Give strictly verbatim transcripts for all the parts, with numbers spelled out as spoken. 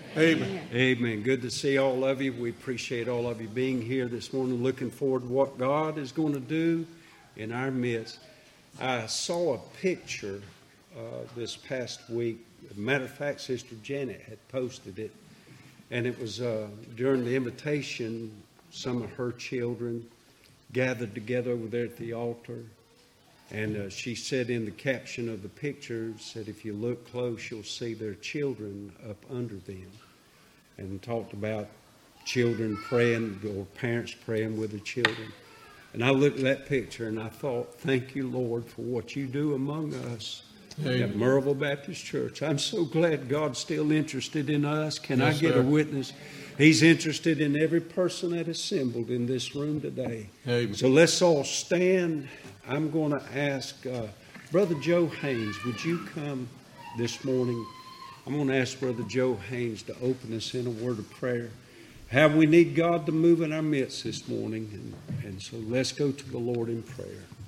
Amen. Amen. Good to see all of you. We appreciate all of you being here this morning, looking forward to what God is going to do in our midst. I saw a picture uh, this past week. As a matter of fact, Sister Janet had posted it, and it was uh, during the invitation, some of her children gathered together over there at the altar. And uh, she said in the caption of the picture, said, if you look close, you'll see their children up under them. And talked about children praying or parents praying with their children. And I looked at that picture and I thought, thank you, Lord, for what you do among us Amen. At Merville Baptist Church. I'm so glad God's still interested in us. Can yes, I get sir. a witness? He's interested in every person that is assembled in this room today. Amen. So let's all stand. I'm going to ask uh, Brother Joe Haynes, would you come this morning? I'm going to ask Brother Joe Haynes to open us in a word of prayer. How we need God to move in our midst this morning. And, and so let's go to the Lord in prayer.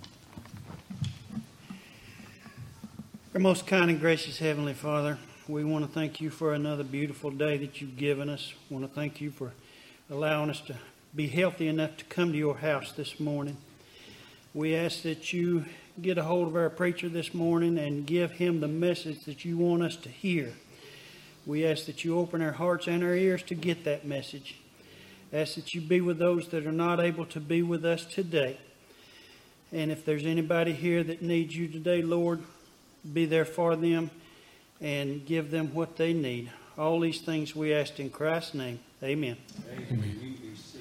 Our most kind and gracious Heavenly Father, we want to thank you for another beautiful day that you've given us. We want to thank you for allowing us to be healthy enough to come to your house this morning. We ask that you get a hold of our preacher this morning and give him the message that you want us to hear. We ask that you open our hearts and our ears to get that message. Ask that you be with those that are not able to be with us today. And if there's anybody here that needs you today, Lord, be there for them and give them what they need. All these things we ask in Christ's name. Amen. Amen.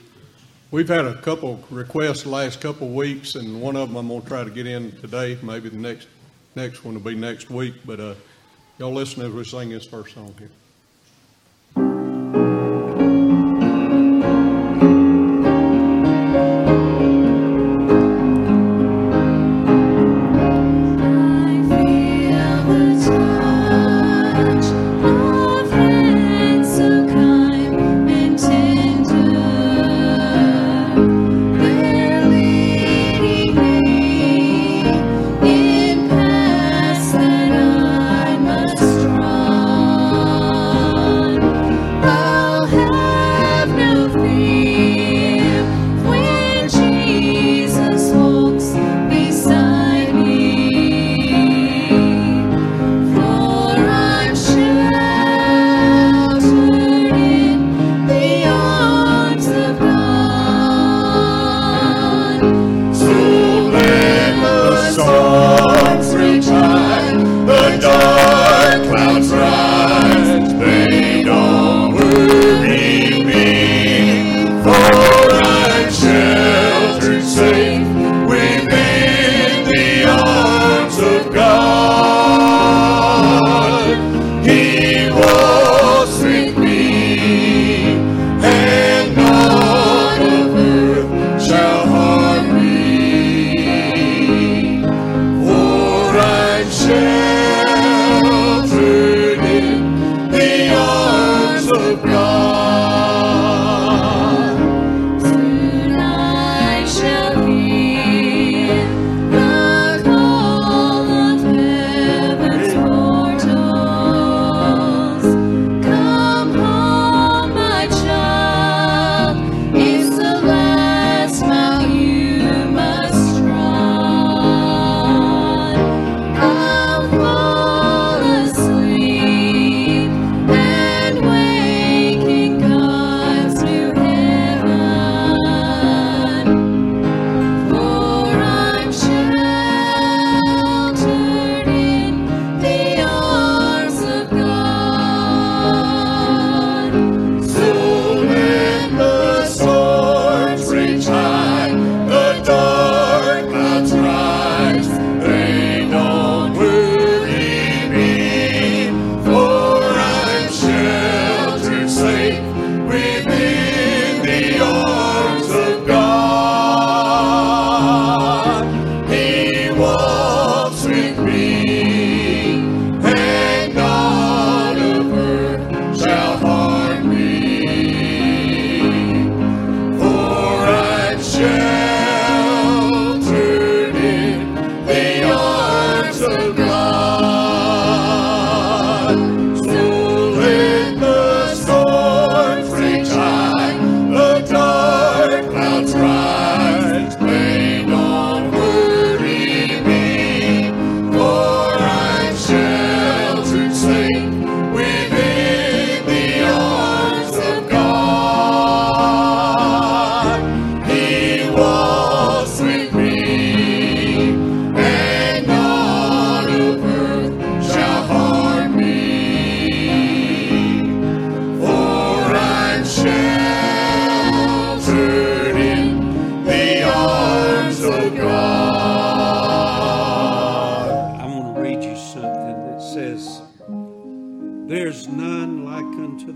We've had a couple requests the last couple of weeks, and one of them I'm going to try to get in today. Maybe the next next one will be next week. But uh, y'all listen as we sing this first song here. Away.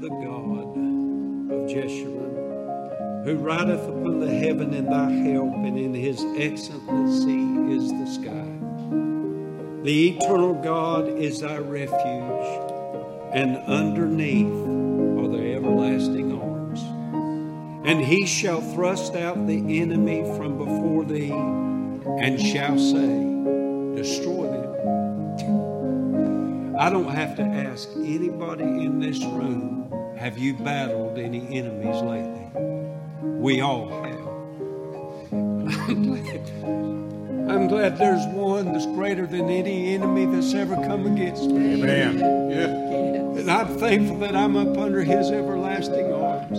the God of Jeshurun, who rideth upon the heaven in thy help, and in his excellency is the sky. The eternal God is thy refuge, and underneath are the everlasting arms. And he shall thrust out the enemy from before thee, and shall say, destroy them. I don't have to ask anybody in this room, have you battled any enemies lately? We all have. I'm glad, I'm glad there's one that's greater than any enemy that's ever come against me. Amen. Yeah. And I'm thankful that I'm up under his everlasting arms.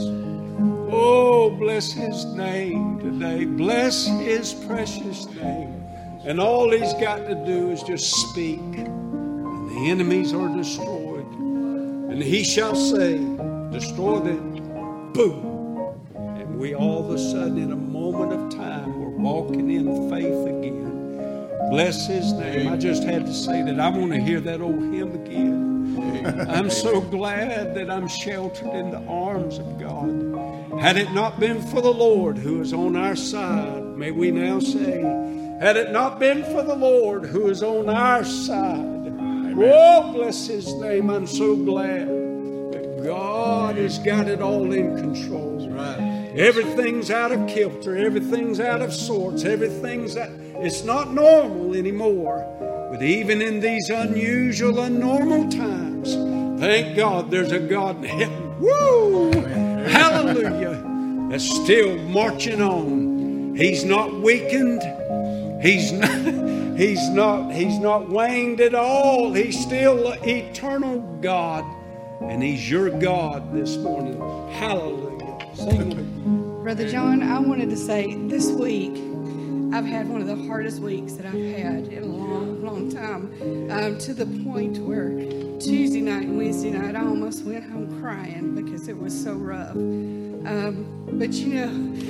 Oh, bless his name today. Bless his precious name. And all he's got to do is just speak, and the enemies are destroyed. And he shall say, destroy them. Boom. And we all of a sudden, in a moment of time, we're walking in faith again. Bless his name. I just had to say that. I want to hear that old hymn again. I'm so glad that I'm sheltered in the arms of God. Had it not been for the Lord who is on our side, may we now say, had it not been for the Lord who is on our side. Oh, bless his name. I'm so glad that God has got it all in control. Right. Everything's out of kilter. Everything's out of sorts. Everything's out. It's not normal anymore. But even in these unusual, unnormal times, thank God there's a God in heaven. Woo! Hallelujah. That's still marching on. He's not weakened. He's not, he's not, he's not waned at all. He's still an eternal God. And he's your God this morning. Hallelujah. Sing it. Brother John, I wanted to say this week, I've had one of the hardest weeks that I've had in a long, long time. Um, to the point where Tuesday night and Wednesday night, I almost went home crying because it was so rough. Um, but you know,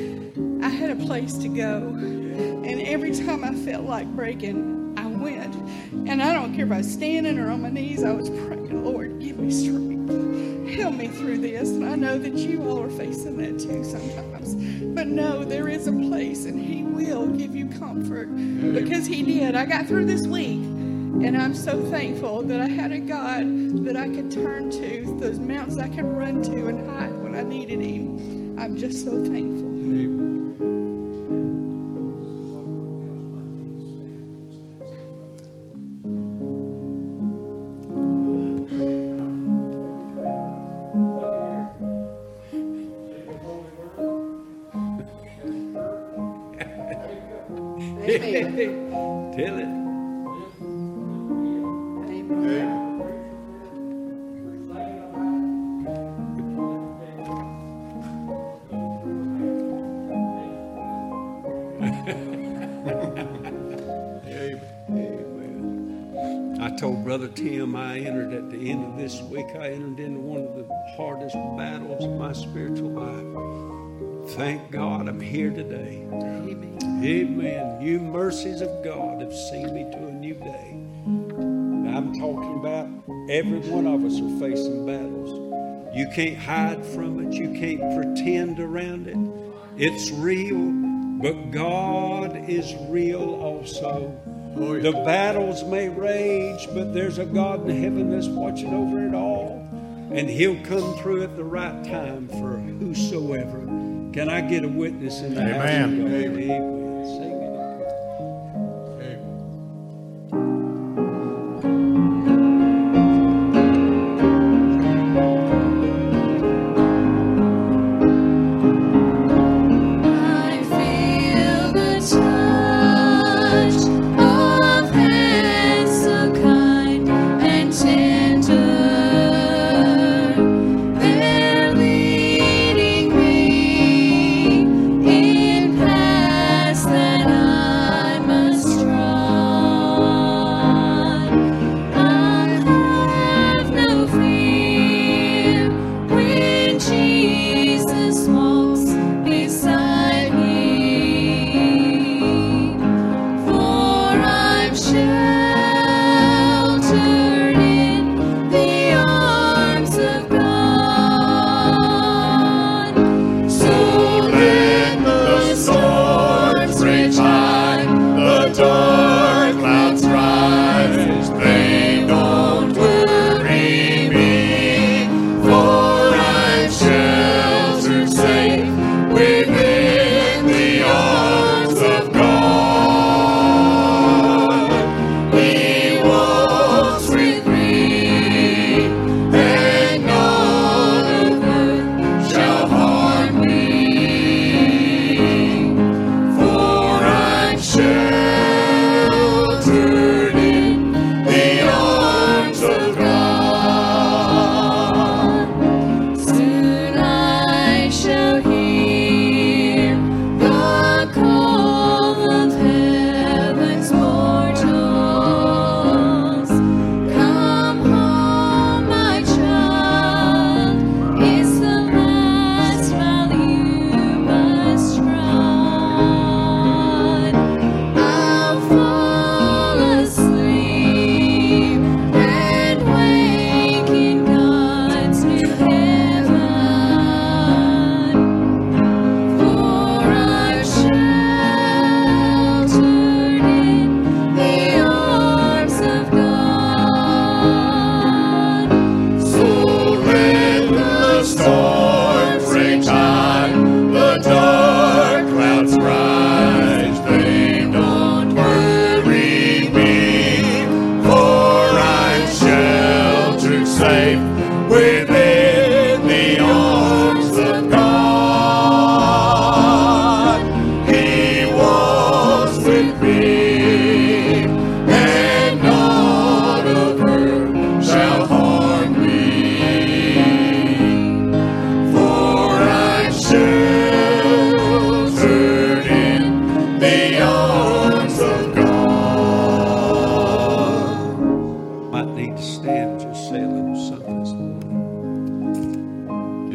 I had a place to go. And every time I felt like breaking, I went. And I don't care if I was standing or on my knees, I was praying, Lord, give me strength. Help me through this. And I know that you all are facing that too sometimes. But no, there is a place, and he will give you comfort. Because he did. I got through this week. And I'm so thankful that I had a God that I could turn to, those mountains I could run to and hide when I needed him. I'm just so thankful. Tell it. I told Brother Tim I entered at the end of this week, I entered into one of the hardest battles of my spiritual life. Thank God I'm here today. Amen. Amen. You mercies of God have seen me to a new day. Now, I'm talking about every one of us are facing battles. You can't hide from it. You can't pretend around it. It's real, but God is real also. Oh, yeah. The battles may rage, but there's a God in heaven that's watching over it all. And he'll come through at the right time for whosoever. Can I get a witness in the Amen. house of God? Amen. Amen. Sing it. In past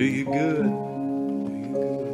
Do you good. Do you good.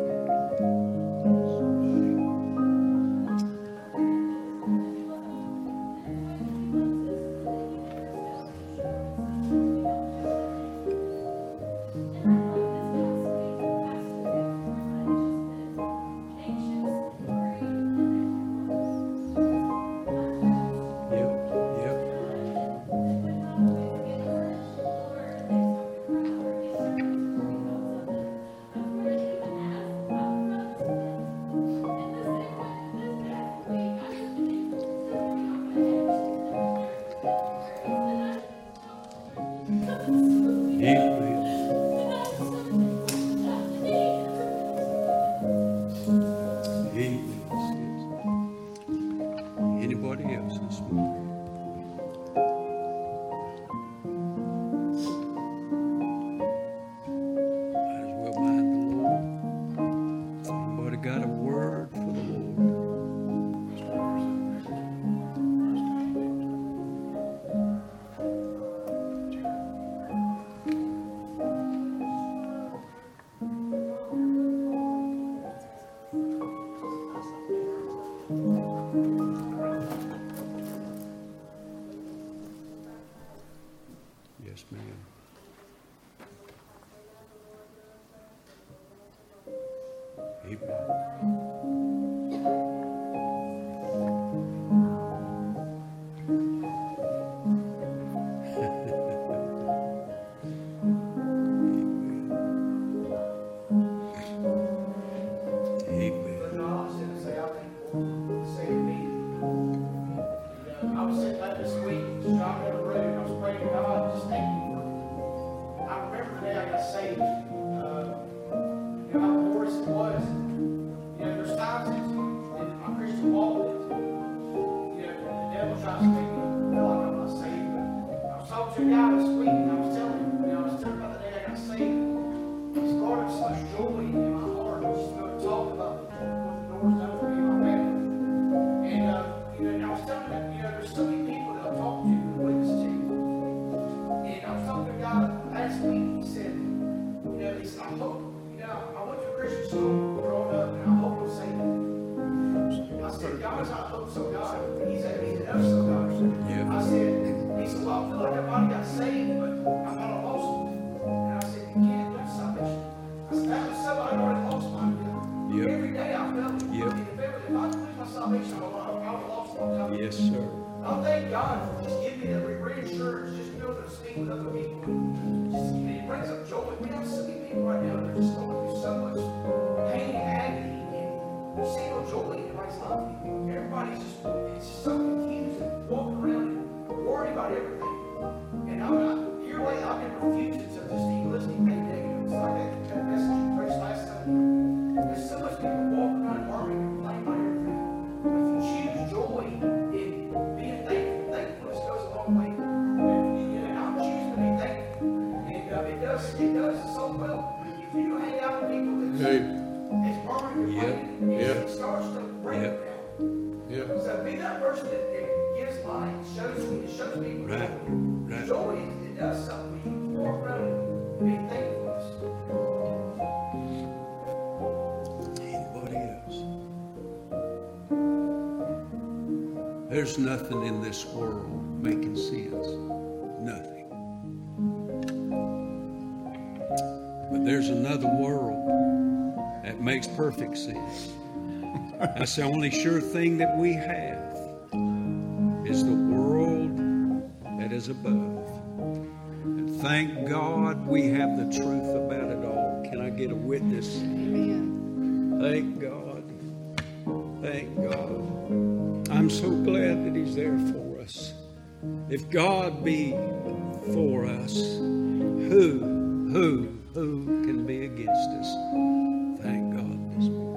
Anybody else this morning? Might as well mind the Lord. Anybody got a word for the Lord? Yes, ma'am. I was sitting back this week, driving down the road, and I was praying to God, just thanking Him for. I remember the day I got saved. Uh, you know how glorious it was. You know, there's times in, in my Christian walk that, you know, the devil tries to make me feel like I'm not saved. But I was talking to a guy this week, and I was telling him, you know, I was telling him about the day I got saved. It's brought up so much joy in my heart. Just to go talk about what the Lord's done for me and my family. And, uh, you know, and I was telling him, you know, there's so many people that I've talked to and witnessed to. And I was talking to a guy last week, he said, you know, he said, I hope, you know, I went to a Christian school growing up, and I hope I'm saved. I said, God is not a hope so God. He's a, he's an oh so God. Yeah. I said, he said, well, I feel like everybody got saved, but I'm not a lost one. And I said, you can't lose salvation. I said, that was somebody already lost mine. Yep. Every day I felt it. Yep. And if, ever, if I lose my salvation, I would have lost one time. Yes, sir. I thank God for just giving me the reassurance, just being able to speak with other people. Just, it brings up joy. We have so many people right now that are just going through so much pain and agony, and you see no joy in everybody's life. Everybody's just, it's just so confused and walking around and worried about everything. And I'm not, here lately, I've been refusing to just even listen to anything negative. It's like that, that message you preached last time. There's so much people walking around and arguing and complaining about everything. But if you choose joy in being thankful, thankfulness goes a long way. And, and I'm choosing to be thankful. And uh, it does it does so well. If you hang out with people that's, Hey. that's arguing and Yep. complaining, it, Yep. it starts to break Yep. it down. Yeah. So be that person that, that gives light, shows me, it shows people Right. joy. Right. Joy, it, it does something. You walk around and be thankful. Anybody else? There's nothing in this world making sense. Nothing. But there's another world that makes perfect sense. That's the only sure thing that we have is the world that is above. And thank God we have the truth about it all. Can I get a witness? Amen. Thank God. Thank God. I'm so glad that He's there for us. If God be for us, who, who, who can be against us? Thank God this morning.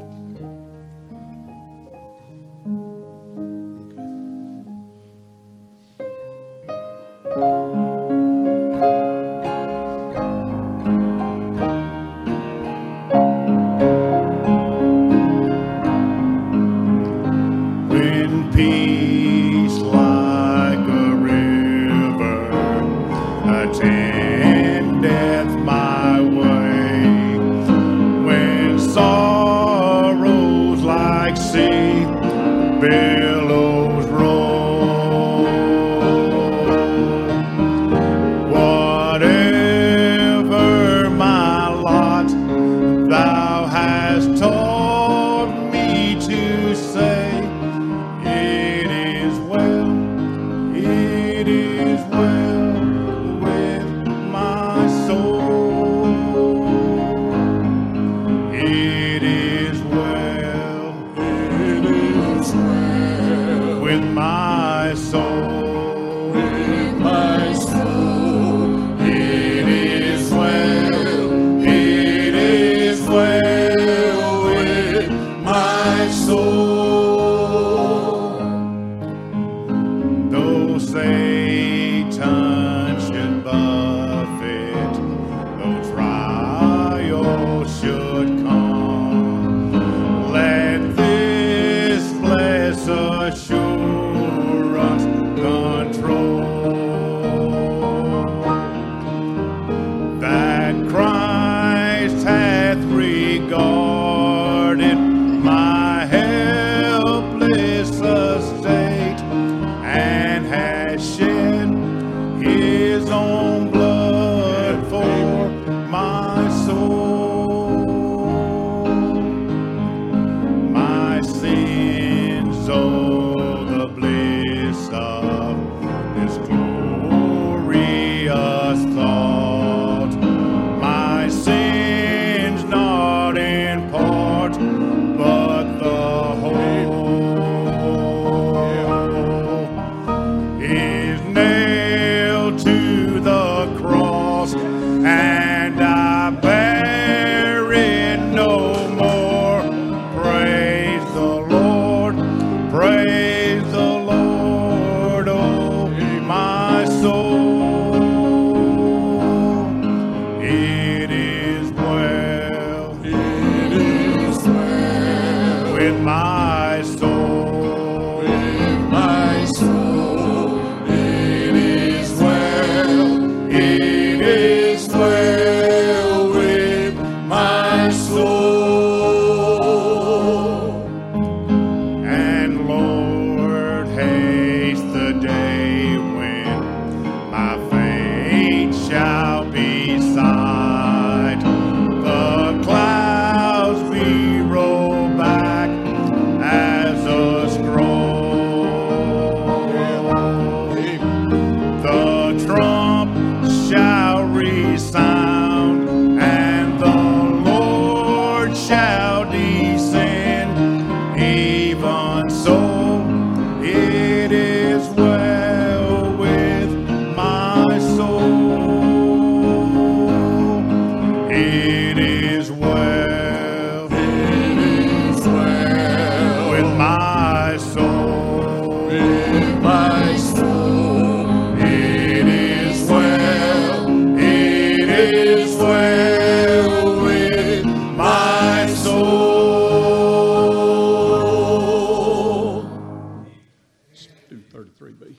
When peace like a river attendeth my way, it is well. It is well With my soul. with my soul. It is well. It is well with my soul. And Lord, haste the day when my fate shall be sight. The clouds be rolled back as a scroll. The trump shall resound, and the Lord shall descend. Even so, it is well with my soul. It is well. It is well With my soul. with my soul. It is well. It is well with my soul. Let's do thirty-three B.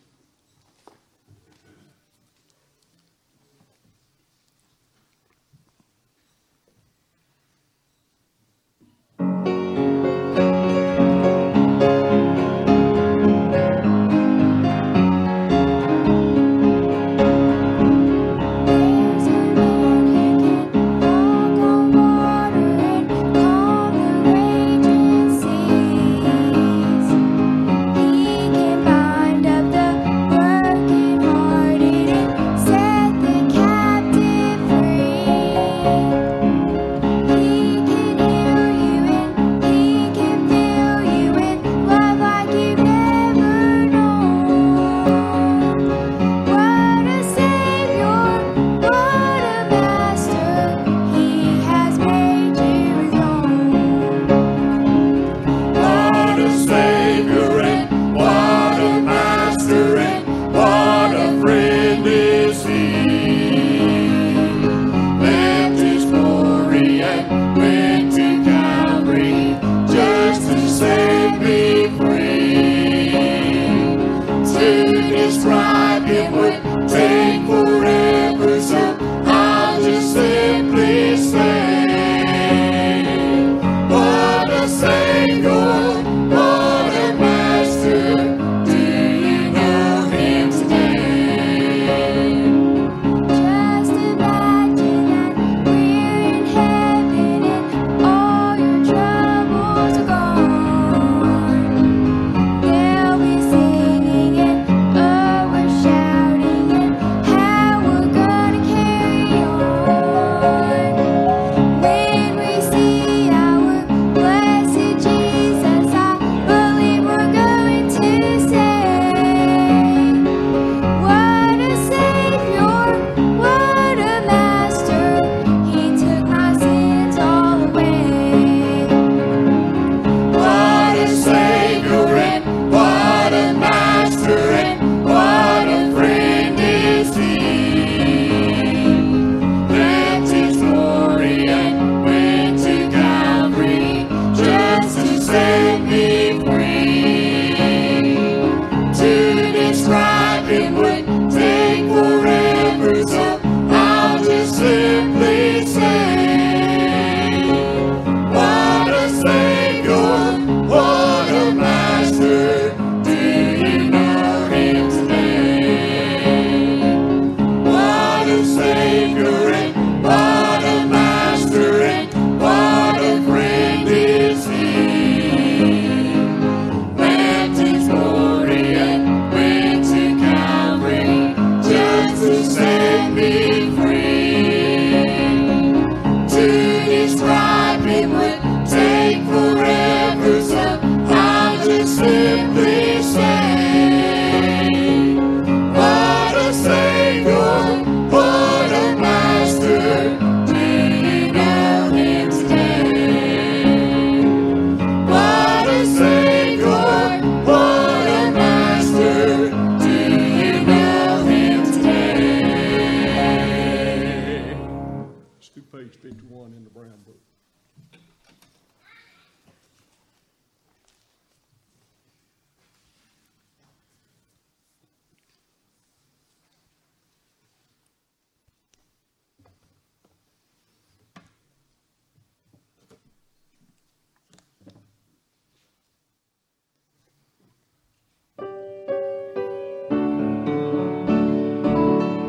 page fifty-one in the Brown Book.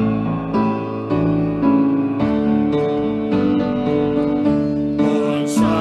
One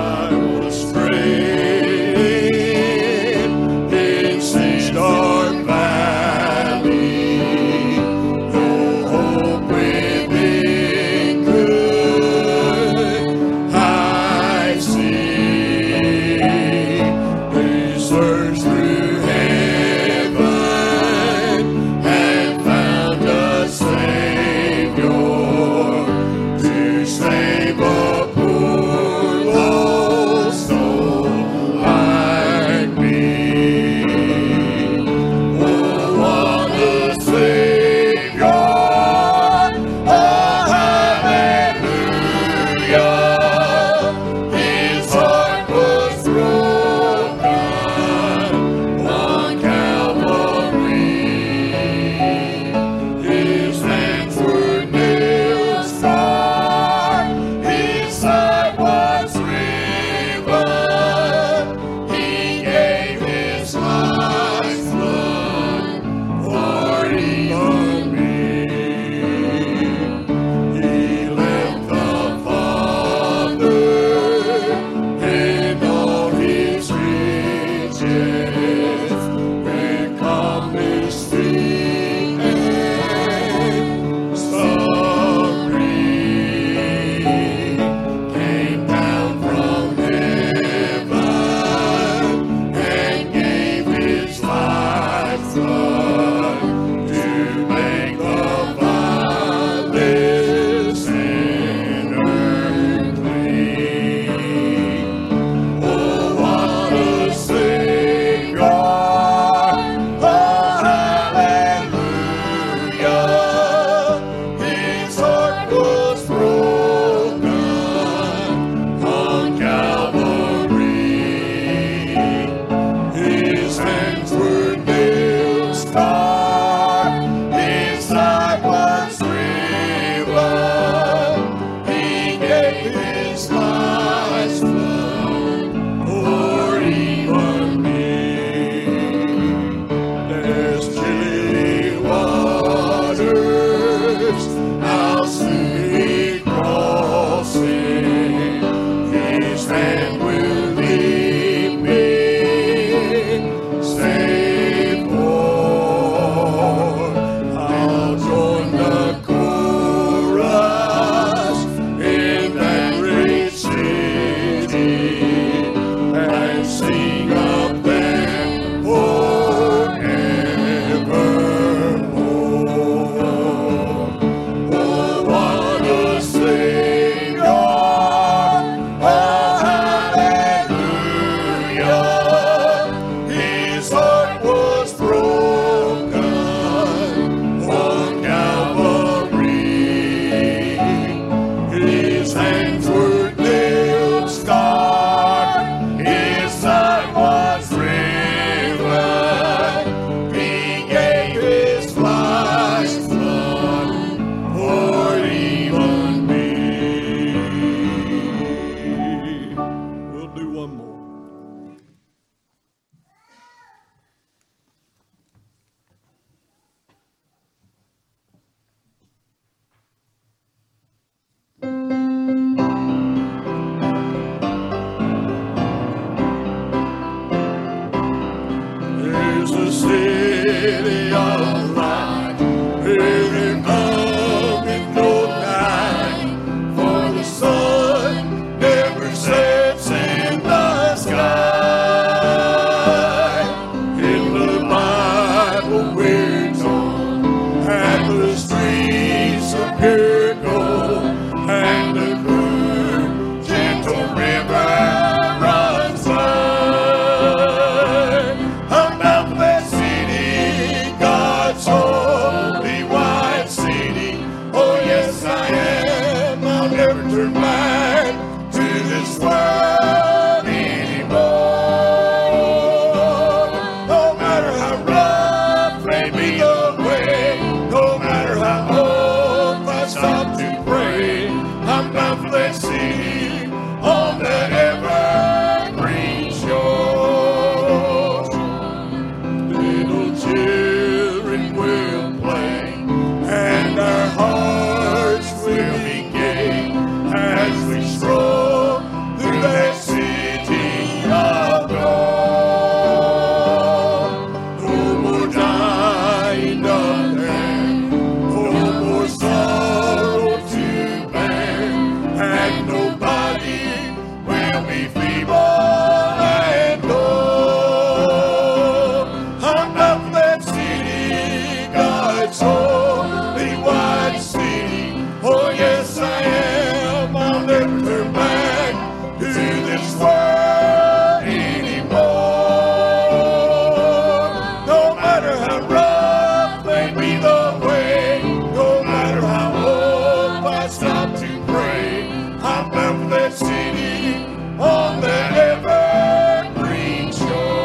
that city on the evergreen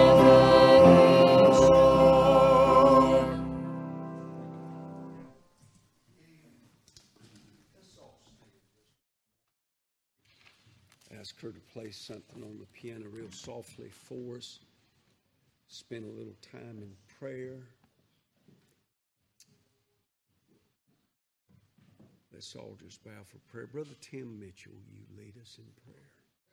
shore. Ask her to play something on the piano real softly for us. Spend a little time in prayer. Let's all just bow for prayer. Brother Tim Mitchell, will you lead us in prayer?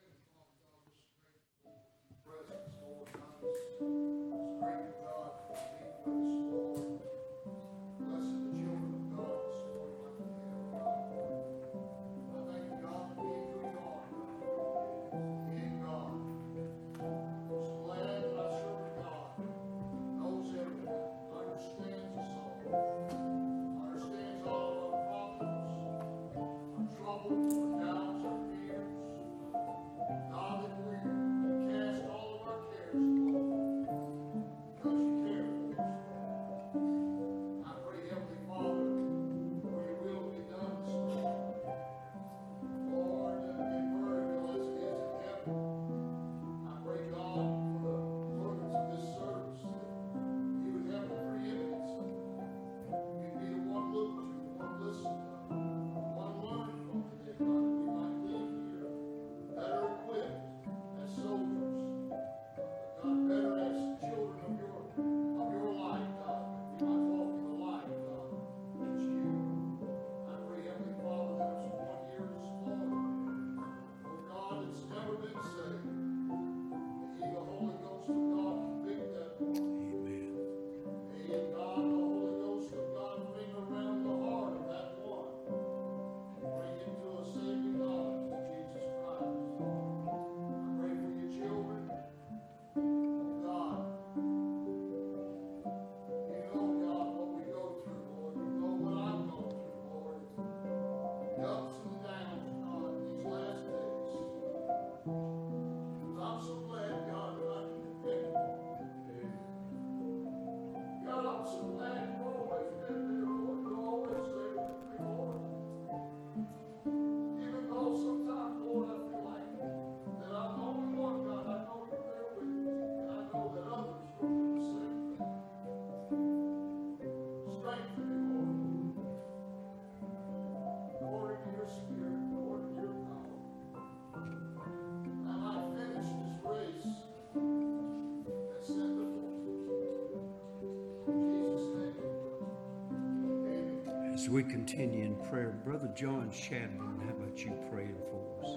As we continue in prayer, Brother John Shadburn, how about you praying for us?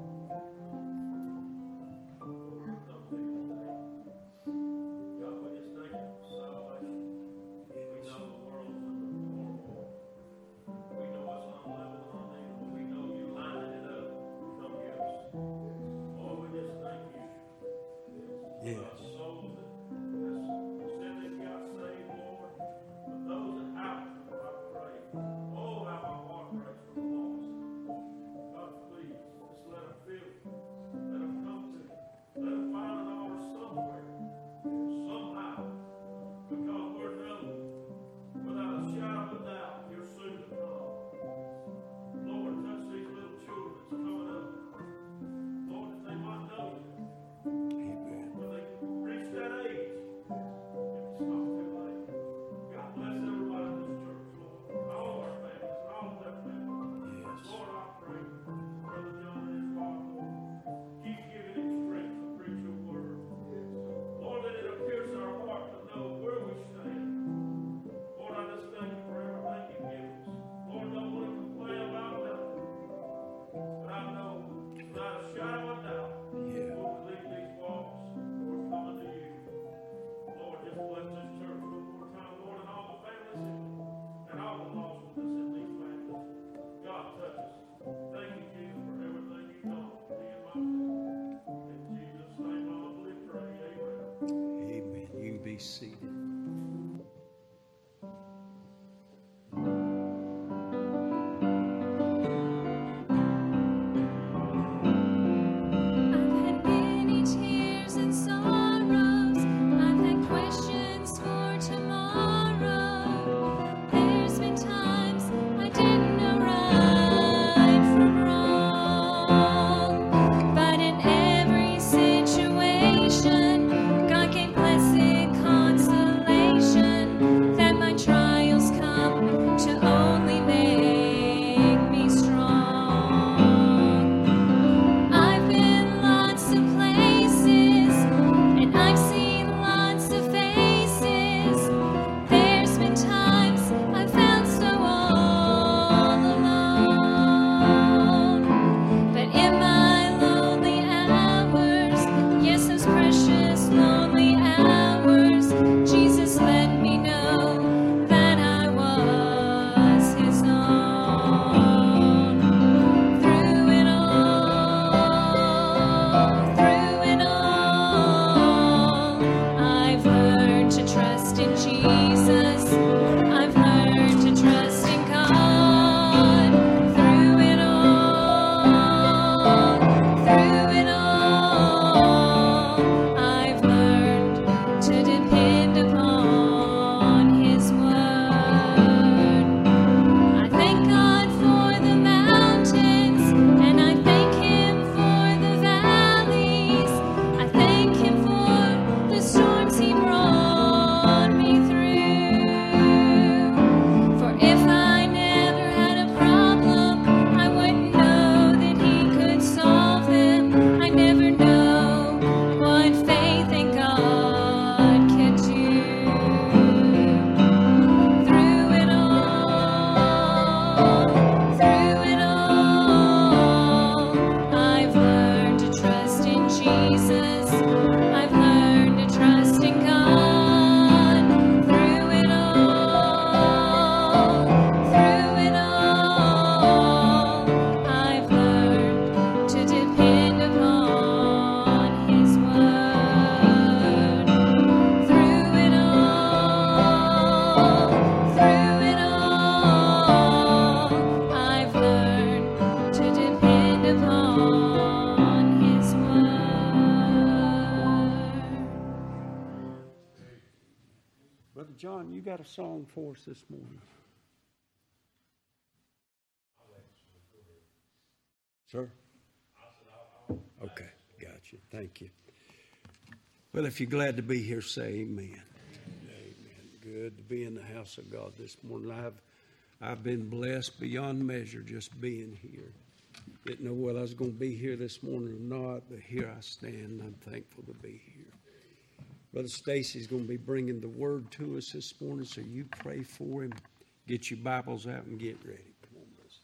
Be seated. Times I didn't know right from wrong. John, you got a song for us this morning? Sir? Okay, got you. Thank you. Well, if you're glad to be here, say amen. Amen. Good to be in the house of God this morning. I've I've been blessed beyond measure just being here. Didn't know whether I was going to be here this morning or not, but here I stand. I'm thankful to be here. Brother Stacy's going to be bringing the word to us this morning, so you pray for him. Get your Bibles out and get ready. Come on, brother.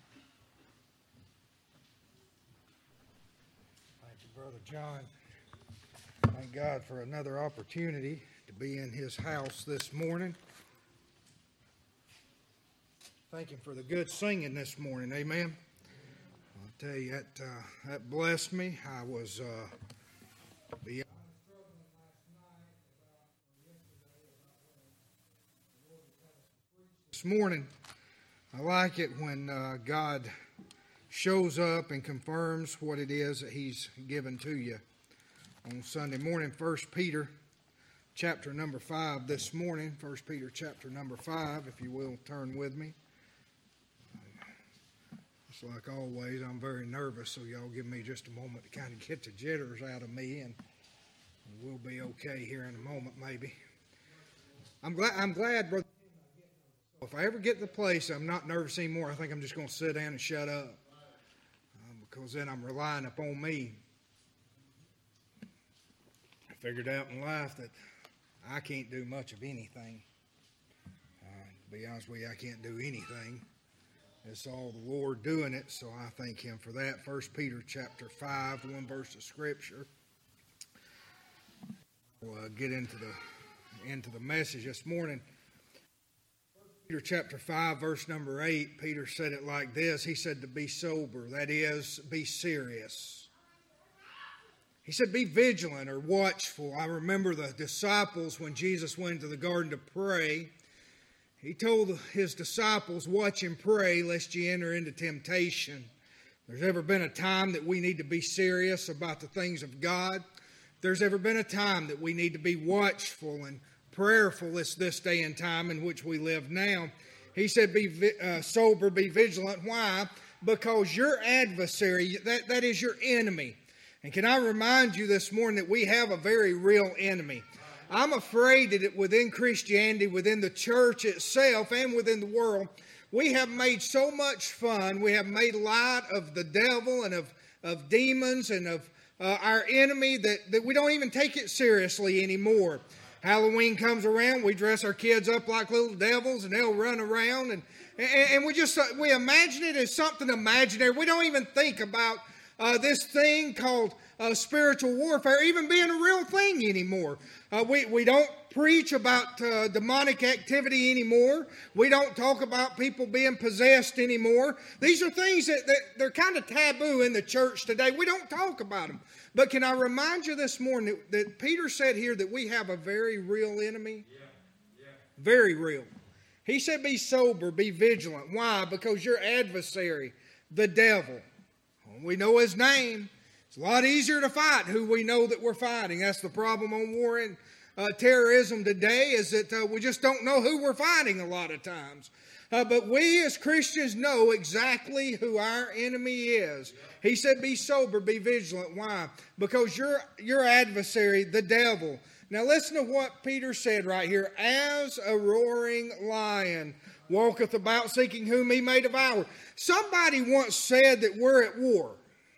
Thank you, Brother John. Thank God for another opportunity to be in His house this morning. Thank Him for the good singing this morning. Amen. I'll tell you, that, uh, that blessed me. I was uh, beyond struggling last night about, or yesterday about when the Lord has had us preach this morning. I like it when uh, God shows up and confirms what it is that He's given to you. On Sunday morning, First Peter chapter number five this morning. First Peter chapter number five, if you will, turn with me. Just like always, I'm very nervous, so y'all give me just a moment to kind of get the jitters out of me, and we'll be okay here in a moment, maybe. I'm glad, I'm glad, brother. If I ever get to the place I'm not nervous anymore, I think I'm just going to sit down and shut up, uh, because then I'm relying upon me. I figured out in life that I can't do much of anything. Uh, to be honest with you, I can't do anything. It's all the Lord doing it, so I thank Him for that. First Peter chapter five, one verse of Scripture. We'll uh, get into the into the message this morning. Peter chapter five, verse number eight, Peter said it like this. He said to be sober, that is, be serious. He said be vigilant or watchful. I remember the disciples when Jesus went into the garden to pray. He told His disciples, watch and pray lest ye enter into temptation. If there's ever been a time that we need to be serious about the things of God, if there's ever been a time that we need to be watchful and prayerful, it's this day and time in which we live now. He said be uh, sober, be vigilant. Why? Because your adversary, that, that is your enemy. And can I remind you this morning that we have a very real enemy. I'm afraid that within Christianity, within the church itself, and within the world, we have made so much fun. We have made light of the devil and of, of demons and of uh, our enemy that, that we don't even take it seriously anymore. Halloween comes around, we dress our kids up like little devils, and they'll run around, and, and, and we just we imagine it as something imaginary. We don't even think about uh, this thing called Uh, spiritual warfare even being a real thing anymore. Uh, we, we don't preach about uh, demonic activity anymore. We don't talk about people being possessed anymore. These are things that, that they're kind of taboo in the church today. We don't talk about them. But can I remind you this morning that, that Peter said here that we have a very real enemy? Yeah. Yeah. Very real. He said be sober, be vigilant. Why? Because your adversary, the devil, we know his name. It's a lot easier to fight who we know that we're fighting. That's the problem on war and uh, terrorism today, is that uh, we just don't know who we're fighting a lot of times. Uh, but we as Christians know exactly who our enemy is. He said be sober, be vigilant. Why? Because your, your adversary, the devil. Now listen to what Peter said right here. As a roaring lion walketh about seeking whom he may devour. Somebody once said that we're at war.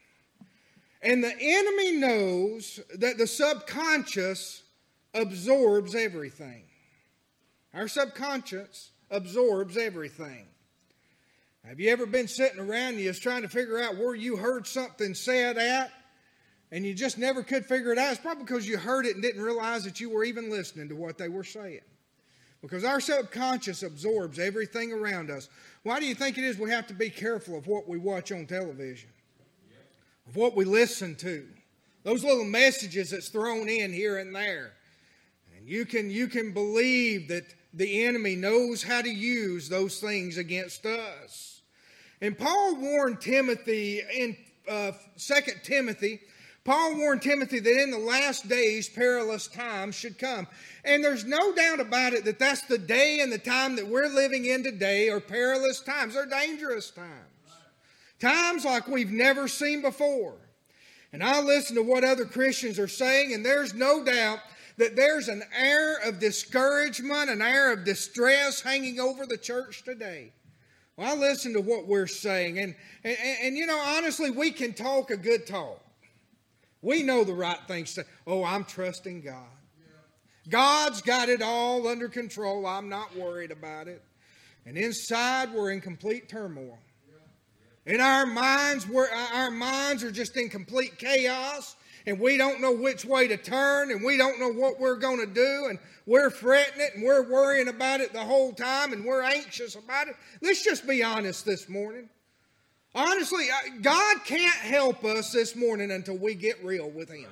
And the enemy knows that the subconscious absorbs everything. Our subconscious absorbs everything. Have you ever been sitting around and you're just trying to figure out where you heard something said at, and you just never could figure it out? It's probably because you heard it and didn't realize that you were even listening to what they were saying. Because our subconscious absorbs everything around us. Why do you think it is we have to be careful of what we watch on television? Of what we listen to. Those little messages that's thrown in here and there. And you can, you can believe that the enemy knows how to use those things against us. And Paul warned Timothy in uh, Second Timothy, Paul warned Timothy that in the last days perilous times should come. And there's no doubt about it that that's the day and the time that we're living in today are perilous times. They're dangerous times. Times like we've never seen before. And I listen to what other Christians are saying, and there's no doubt that there's an air of discouragement, an air of distress hanging over the church today. Well, I listen to what we're saying, and, and, and you know, honestly, we can talk a good talk. We know the right things to say. Oh, I'm trusting God. God's got it all under control. I'm not worried about it. And inside, we're in complete turmoil. In our minds, we're, our minds are just in complete chaos, and we don't know which way to turn, and we don't know what we're going to do, and we're fretting it, and we're worrying about it the whole time, and we're anxious about it. Let's just be honest this morning. Honestly, God can't help us this morning until we get real with Him.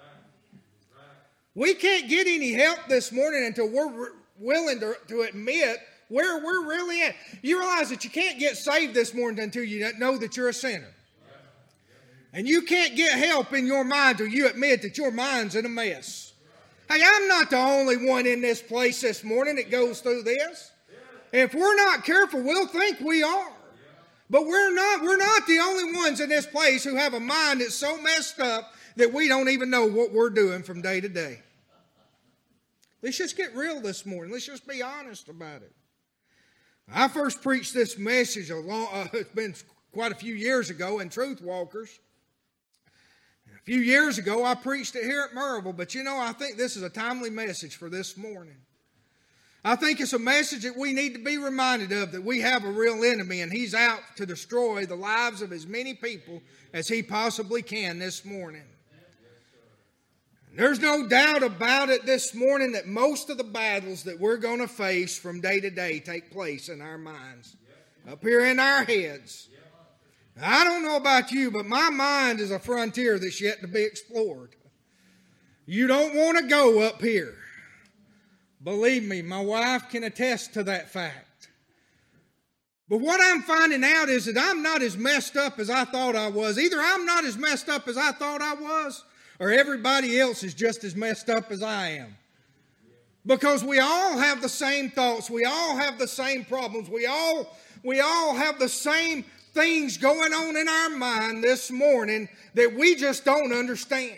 We can't get any help this morning until we're willing to, to admit where we're really at. You realize that you can't get saved this morning until you know that you're a sinner. And you can't get help in your mind until you admit that your mind's in a mess. Hey, I'm not the only one in this place this morning that goes through this. If we're not careful, we'll think we are. But we're not. We're not the only ones in this place who have a mind that's so messed up that we don't even know what we're doing from day to day. Let's just get real this morning. Let's just be honest about it. I first preached this message, a long, uh, it's been quite a few years ago in Truth Walkers. A few years ago, I preached it here at Maryville, but you know, I think this is a timely message for this morning. I think it's a message that we need to be reminded of, that we have a real enemy, and he's out to destroy the lives of as many people as he possibly can this morning. There's no doubt about it this morning that most of the battles that we're going to face from day to day take place in our minds, up here in our heads. I don't know about you, but my mind is a frontier that's yet to be explored. You don't want to go up here. Believe me, my wife can attest to that fact. But what I'm finding out is that I'm not as messed up as I thought I was. Either I'm not as messed up as I thought I was, or everybody else is just as messed up as I am. Because we all have the same thoughts. We all have the same problems. We all, we all have the same things going on in our mind this morning that we just don't understand.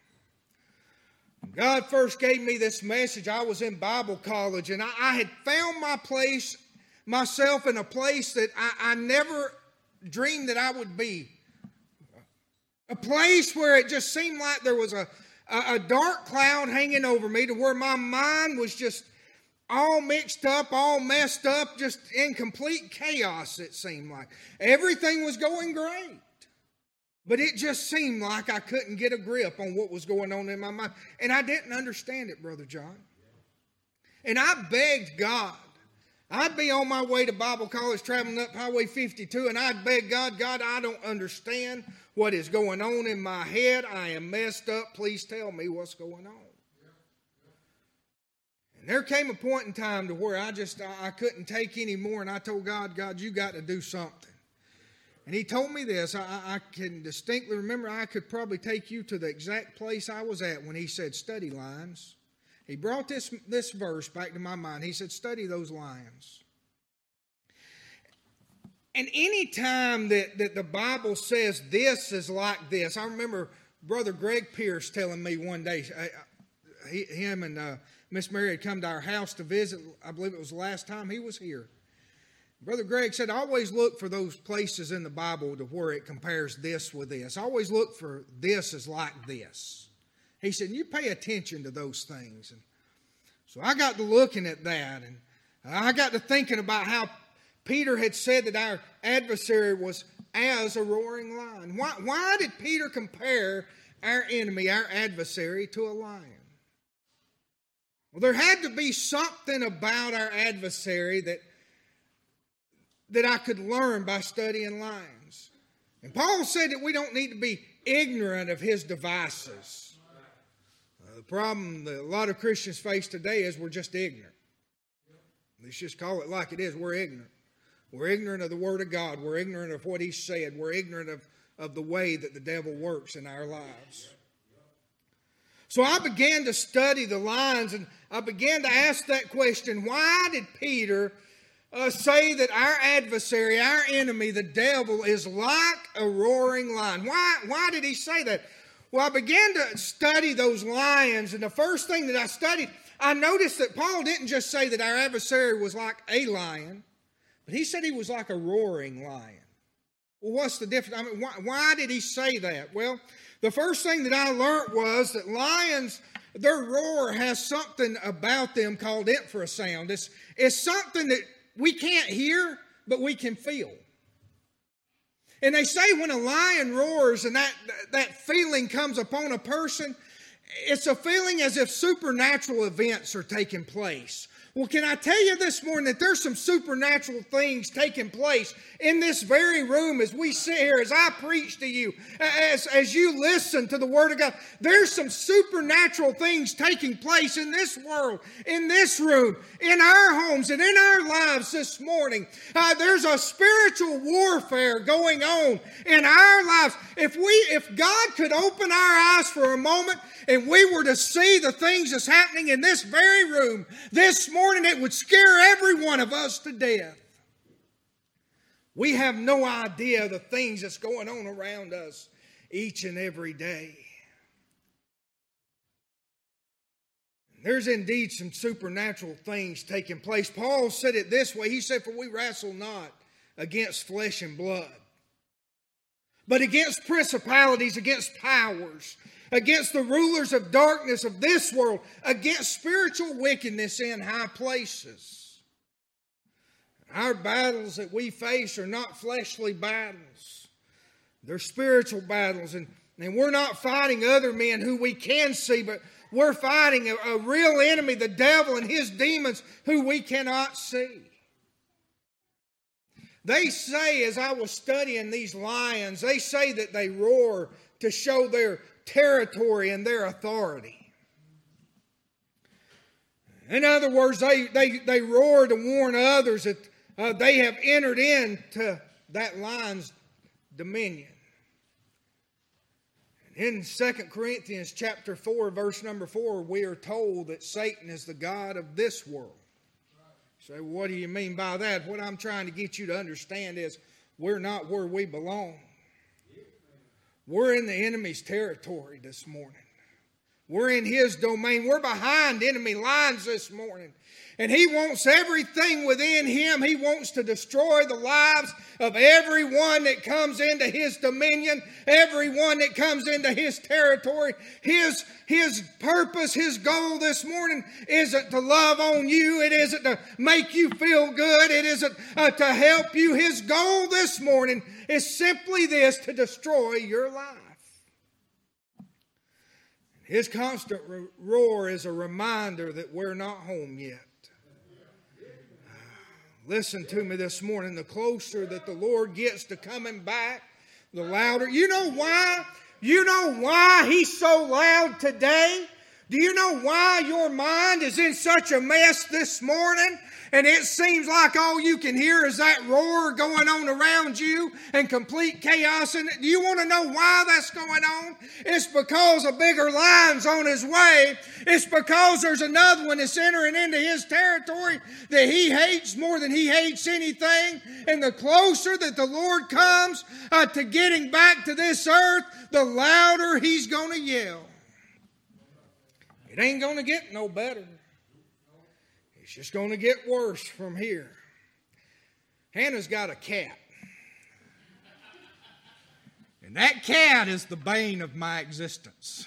God first gave me this message. I was in Bible college, and I, I had found my place, myself in a place that I, I never dreamed that I would be. A place where it just seemed like there was a, a, a dark cloud hanging over me, to where my mind was just all mixed up, all messed up, just in complete chaos, it seemed like. Everything was going great. But it just seemed like I couldn't get a grip on what was going on in my mind. And I didn't understand it, Brother John. And I begged God. I'd be on my way to Bible college traveling up Highway fifty-two, and I'd beg God, God, I don't understand what is going on in my head. I am messed up. Please tell me what's going on. And there came a point in time to where I just, I, I couldn't take any more, and I told God, God, you got to do something. And he told me this. I, I can distinctly remember, I could probably take you to the exact place I was at when he said, study lines. He brought this, this verse back to my mind. He said, study those lines. And any time that, that the Bible says this is like this, I remember Brother Greg Pierce telling me one day, he, him and uh, Miss Mary had come to our house to visit. I believe it was the last time he was here. Brother Greg said, always look for those places in the Bible to where it compares this with this. Always look for this is like this. He said, you pay attention to those things. And so I got to looking at that, and I got to thinking about how Peter had said that our adversary was as a roaring lion. Why, why did Peter compare our enemy, our adversary, to a lion? Well, there had to be something about our adversary that that I could learn by studying lines. And Paul said that we don't need to be ignorant of his devices. Uh, the problem that a lot of Christians face today is we're just ignorant. Let's just call it like it is. We're ignorant. We're ignorant of the Word of God. We're ignorant of what He said. We're ignorant of, of the way that the devil works in our lives. So I began to study the lions, and I began to ask that question, why did Peter uh, say that our adversary, our enemy, the devil, is like a roaring lion? Why, why did he say that? Well, I began to study those lions, and the first thing that I studied, I noticed that Paul didn't just say that our adversary was like a lion, but he said he was like a roaring lion. Well, what's the difference? I mean, why, why did he say that? Well, the first thing that I learned was that lions, their roar has something about them called infrasound. It's, it's something that we can't hear, but we can feel. And they say when a lion roars and that, that feeling comes upon a person, it's a feeling as if supernatural events are taking place. Well, can I tell you this morning that there's some supernatural things taking place in this very room as we sit here, as I preach to you, as, as you listen to the Word of God. There's some supernatural things taking place in this world, in this room, in our homes, and in our lives this morning. Uh, there's a spiritual warfare going on in our lives. If we, if God could open our eyes for a moment and we were to see the things that's happening in this very room this morning, it would scare every one of us to death. We have no idea the things that's going on around us each and every day. There's indeed some supernatural things taking place. Paul said it this way. He said, "For we wrestle not against flesh and blood, but against principalities, against powers, against the rulers of darkness of this world, against spiritual wickedness in high places." Our battles that we face are not fleshly battles. They're spiritual battles. And, and we're not fighting other men who we can see, but we're fighting a, a real enemy, the devil and his demons, who we cannot see. They say, as I was studying these lions, they say that they roar to show their territory and their authority. In other words, they, they, they roar to warn others that uh, they have entered into that lion's dominion. In Second Corinthians chapter four, verse number four, we are told that Satan is the god of this world. You say, what do you mean by that? What I'm trying to get you to understand is we're not where we belong. We're in the enemy's territory this morning. We're in his domain. We're behind enemy lines this morning. And he wants everything within him. He wants to destroy the lives of everyone that comes into his dominion, everyone that comes into his territory. His, his purpose, his goal this morning isn't to love on you. It isn't to make you feel good. It isn't uh, to help you. His goal this morning is simply this, to destroy your life. His constant roar is a reminder that we're not home yet. Listen to me this morning. The closer that the Lord gets to coming back, the louder. You know why? You know why He's so loud today? Do you know why your mind is in such a mess this morning? And it seems like all you can hear is that roar going on around you and complete chaos. And do you want to know why that's going on? It's because a bigger lion's on his way. It's because there's another one that's entering into his territory that he hates more than he hates anything. And the closer that the Lord comes uh, to getting back to this earth, the louder he's going to yell. It ain't going to get no better. It's just going to get worse from here. Hannah's got a cat. And that cat is the bane of my existence.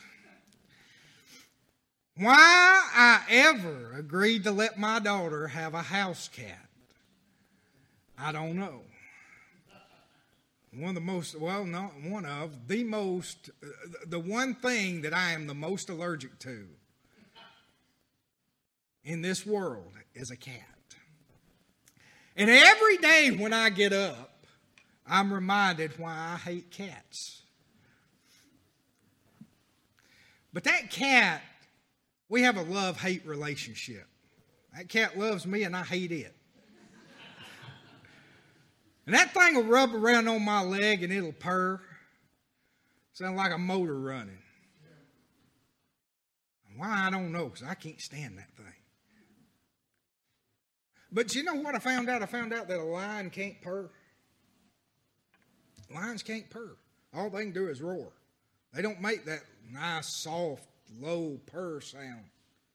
Why I ever agreed to let my daughter have a house cat, I don't know. One of the most, well, not one of, the most, the one thing that I am the most allergic to in this world is a cat. And every day when I get up, I'm reminded why I hate cats. But that cat, we have a love-hate relationship. That cat loves me and I hate it. And that thing will rub around on my leg and it'll purr. Sound like a motor running. Why, I don't know, because I can't stand that thing. But you know what I found out? I found out that a lion can't purr. Lions can't purr. All they can do is roar. They don't make that nice, soft, low purr sound.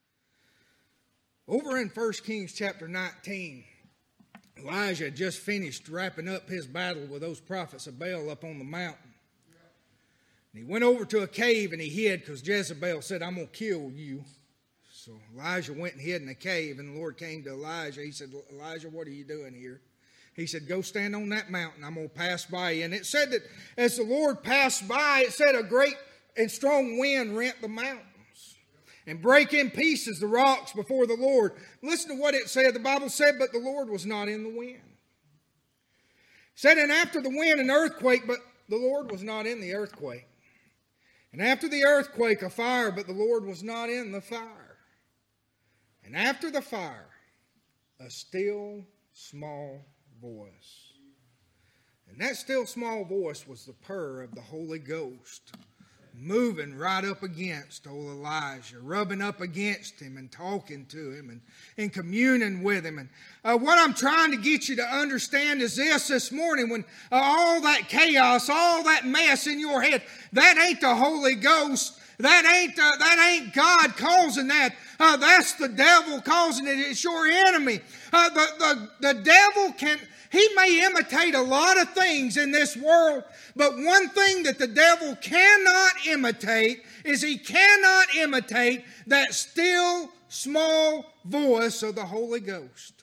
Over in First Kings chapter nineteen, Elijah had just finished wrapping up his battle with those prophets of Baal up on the mountain. And he went over to a cave and he hid because Jezebel said, I'm going to kill you. So Elijah went and hid in a cave, and the Lord came to Elijah. He said, Elijah, what are you doing here? He said, go stand on that mountain. I'm going to pass by you. And it said that as the Lord passed by, it said a great and strong wind rent the mountains and break in pieces the rocks before the Lord. Listen to what it said. The Bible said, but the Lord was not in the wind. It said, and after the wind, an earthquake, but the Lord was not in the earthquake. And after the earthquake, a fire, but the Lord was not in the fire. And after the fire, a still small voice. And that still small voice was the purr of the Holy Ghost, moving right up against old Elijah, rubbing up against him and talking to him and, and communing with him. And uh, what I'm trying to get you to understand is this this morning, when uh, all that chaos, all that mess in your head, that ain't the Holy Ghost. That ain't uh, that ain't God causing that. Uh, that's the devil causing it. It's your enemy. Uh, the, the, the devil can, he may imitate a lot of things in this world, but one thing that the devil cannot imitate is he cannot imitate that still small voice of the Holy Ghost.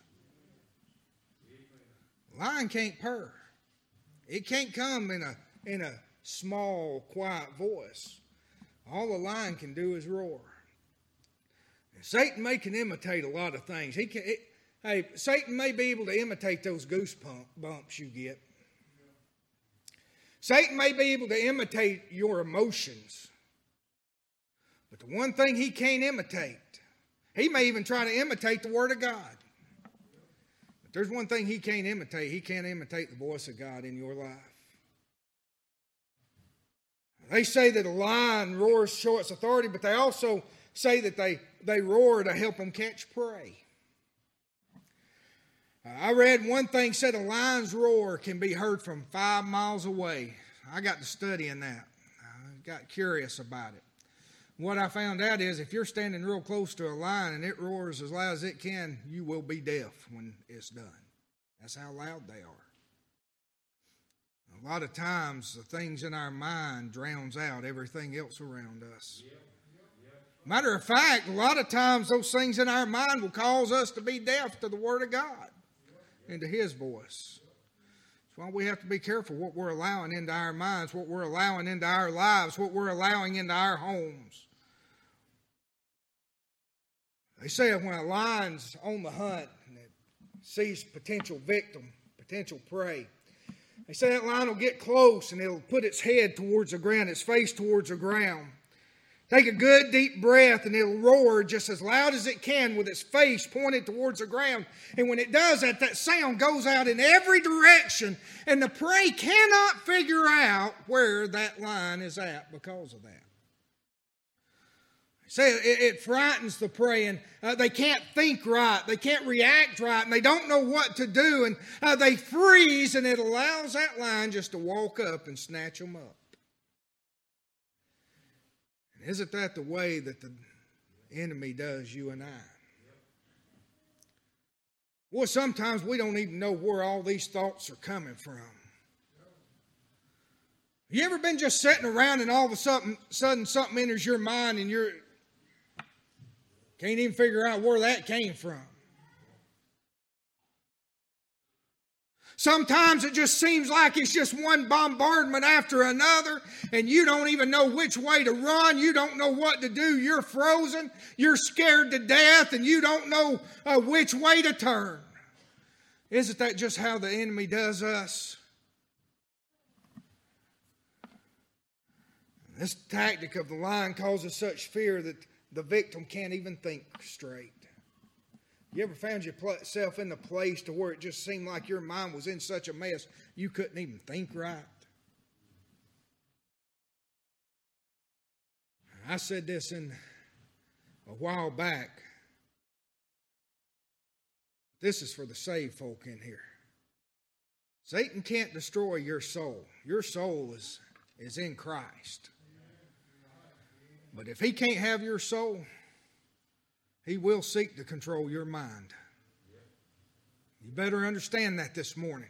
Lion can't purr. It can't come in a in a small, quiet voice. All a lion can do is roar. And Satan may can imitate a lot of things. He can. It, hey, Satan may be able to imitate those goose pump, bumps you get. Satan may be able to imitate your emotions. But the one thing he can't imitate, he may even try to imitate the Word of God. But there's one thing he can't imitate. He can't imitate the voice of God in your life. They say that a lion roars to show its authority, but they also say that they, they roar to help them catch prey. Uh, I read one thing said a lion's roar can be heard from five miles away. I got to studying that. I got curious about it. What I found out is if you're standing real close to a lion and it roars as loud as it can, you will be deaf when it's done. That's how loud they are. A lot of times, the things in our mind drowns out everything else around us. Matter of fact, a lot of times those things in our mind will cause us to be deaf to the Word of God and to His voice. That's why we have to be careful what we're allowing into our minds, what we're allowing into our lives, what we're allowing into our homes. They say when a lion's on the hunt and it sees potential victim, potential prey, they say that lion will get close and it'll put its head towards the ground, its face towards the ground. Take a good deep breath and it'll roar just as loud as it can with its face pointed towards the ground. And when it does that, that sound goes out in every direction and the prey cannot figure out where that lion is at because of that. Say it, it frightens the prey, and uh, they can't think right, they can't react right, and they don't know what to do, and uh, they freeze, and it allows that lion just to walk up and snatch them up. And isn't that the way that the enemy does you and I? Well, sometimes we don't even know where all these thoughts are coming from. You ever been just sitting around and all of a sudden, sudden something enters your mind and you're can't even figure out where that came from? Sometimes it just seems like it's just one bombardment after another, and you don't even know which way to run. You don't know what to do. You're frozen. You're scared to death, and you don't know uh, which way to turn. Isn't that just how the enemy does us? This tactic of the lion causes such fear that the victim can't even think straight. You ever found yourself in the place to where it just seemed like your mind was in such a mess you couldn't even think right? I said this in a while back. This is for the saved folk in here. Satan can't destroy your soul. Your soul is, is in Christ. But if he can't have your soul, he will seek to control your mind. You better understand that this morning.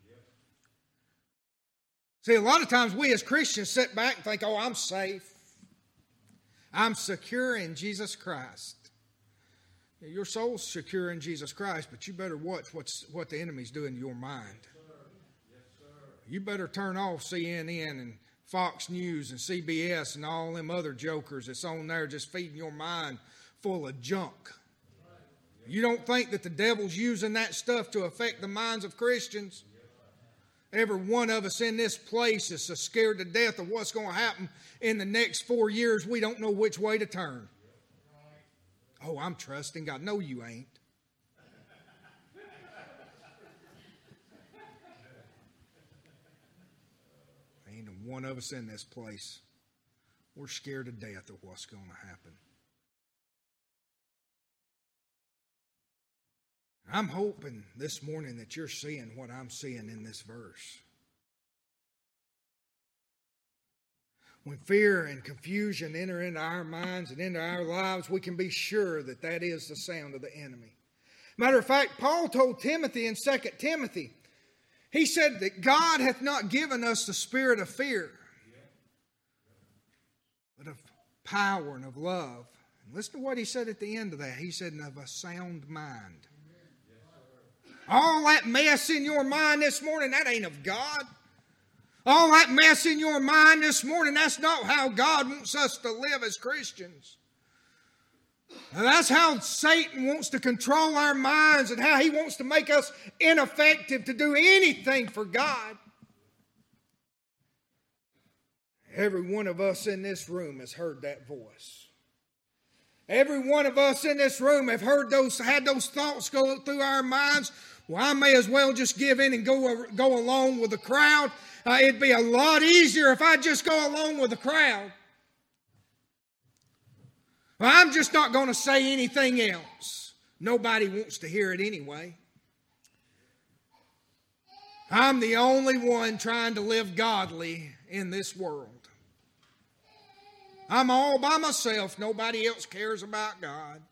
See, a lot of times we as Christians sit back and think, oh, I'm safe. I'm secure in Jesus Christ. Your soul's secure in Jesus Christ, but you better watch what's, what the enemy's doing to your mind. You better turn off C N N and Fox News and C B S and all them other jokers that's on there just feeding your mind full of junk. You don't think that the devil's using that stuff to affect the minds of Christians? Every one of us in this place is so scared to death of what's going to happen in the next four years, we don't know which way to turn. Oh, I'm trusting God. No, you ain't. Ain't one of us in this place. We're scared to death of what's going to happen. I'm hoping this morning that you're seeing what I'm seeing in this verse. When fear and confusion enter into our minds and into our lives, we can be sure that that is the sound of the enemy. Matter of fact, Paul told Timothy in Second Timothy, he said that God hath not given us the spirit of fear, but of power and of love. And listen to what he said at the end of that. He said, of a sound mind. All that mess in your mind this morning, that ain't of God. All that mess in your mind this morning, that's not how God wants us to live as Christians. And that's how Satan wants to control our minds and how he wants to make us ineffective to do anything for God. Every one of us in this room has heard that voice. Every one of us in this room have heard those, had those thoughts go through our minds. Well, I may as well just give in and go, go along with the crowd. Uh, it'd be a lot easier if I just go along with the crowd. Well, I'm just not going to say anything else. Nobody wants to hear it anyway. I'm the only one trying to live godly in this world. I'm all by myself. Nobody else cares about God.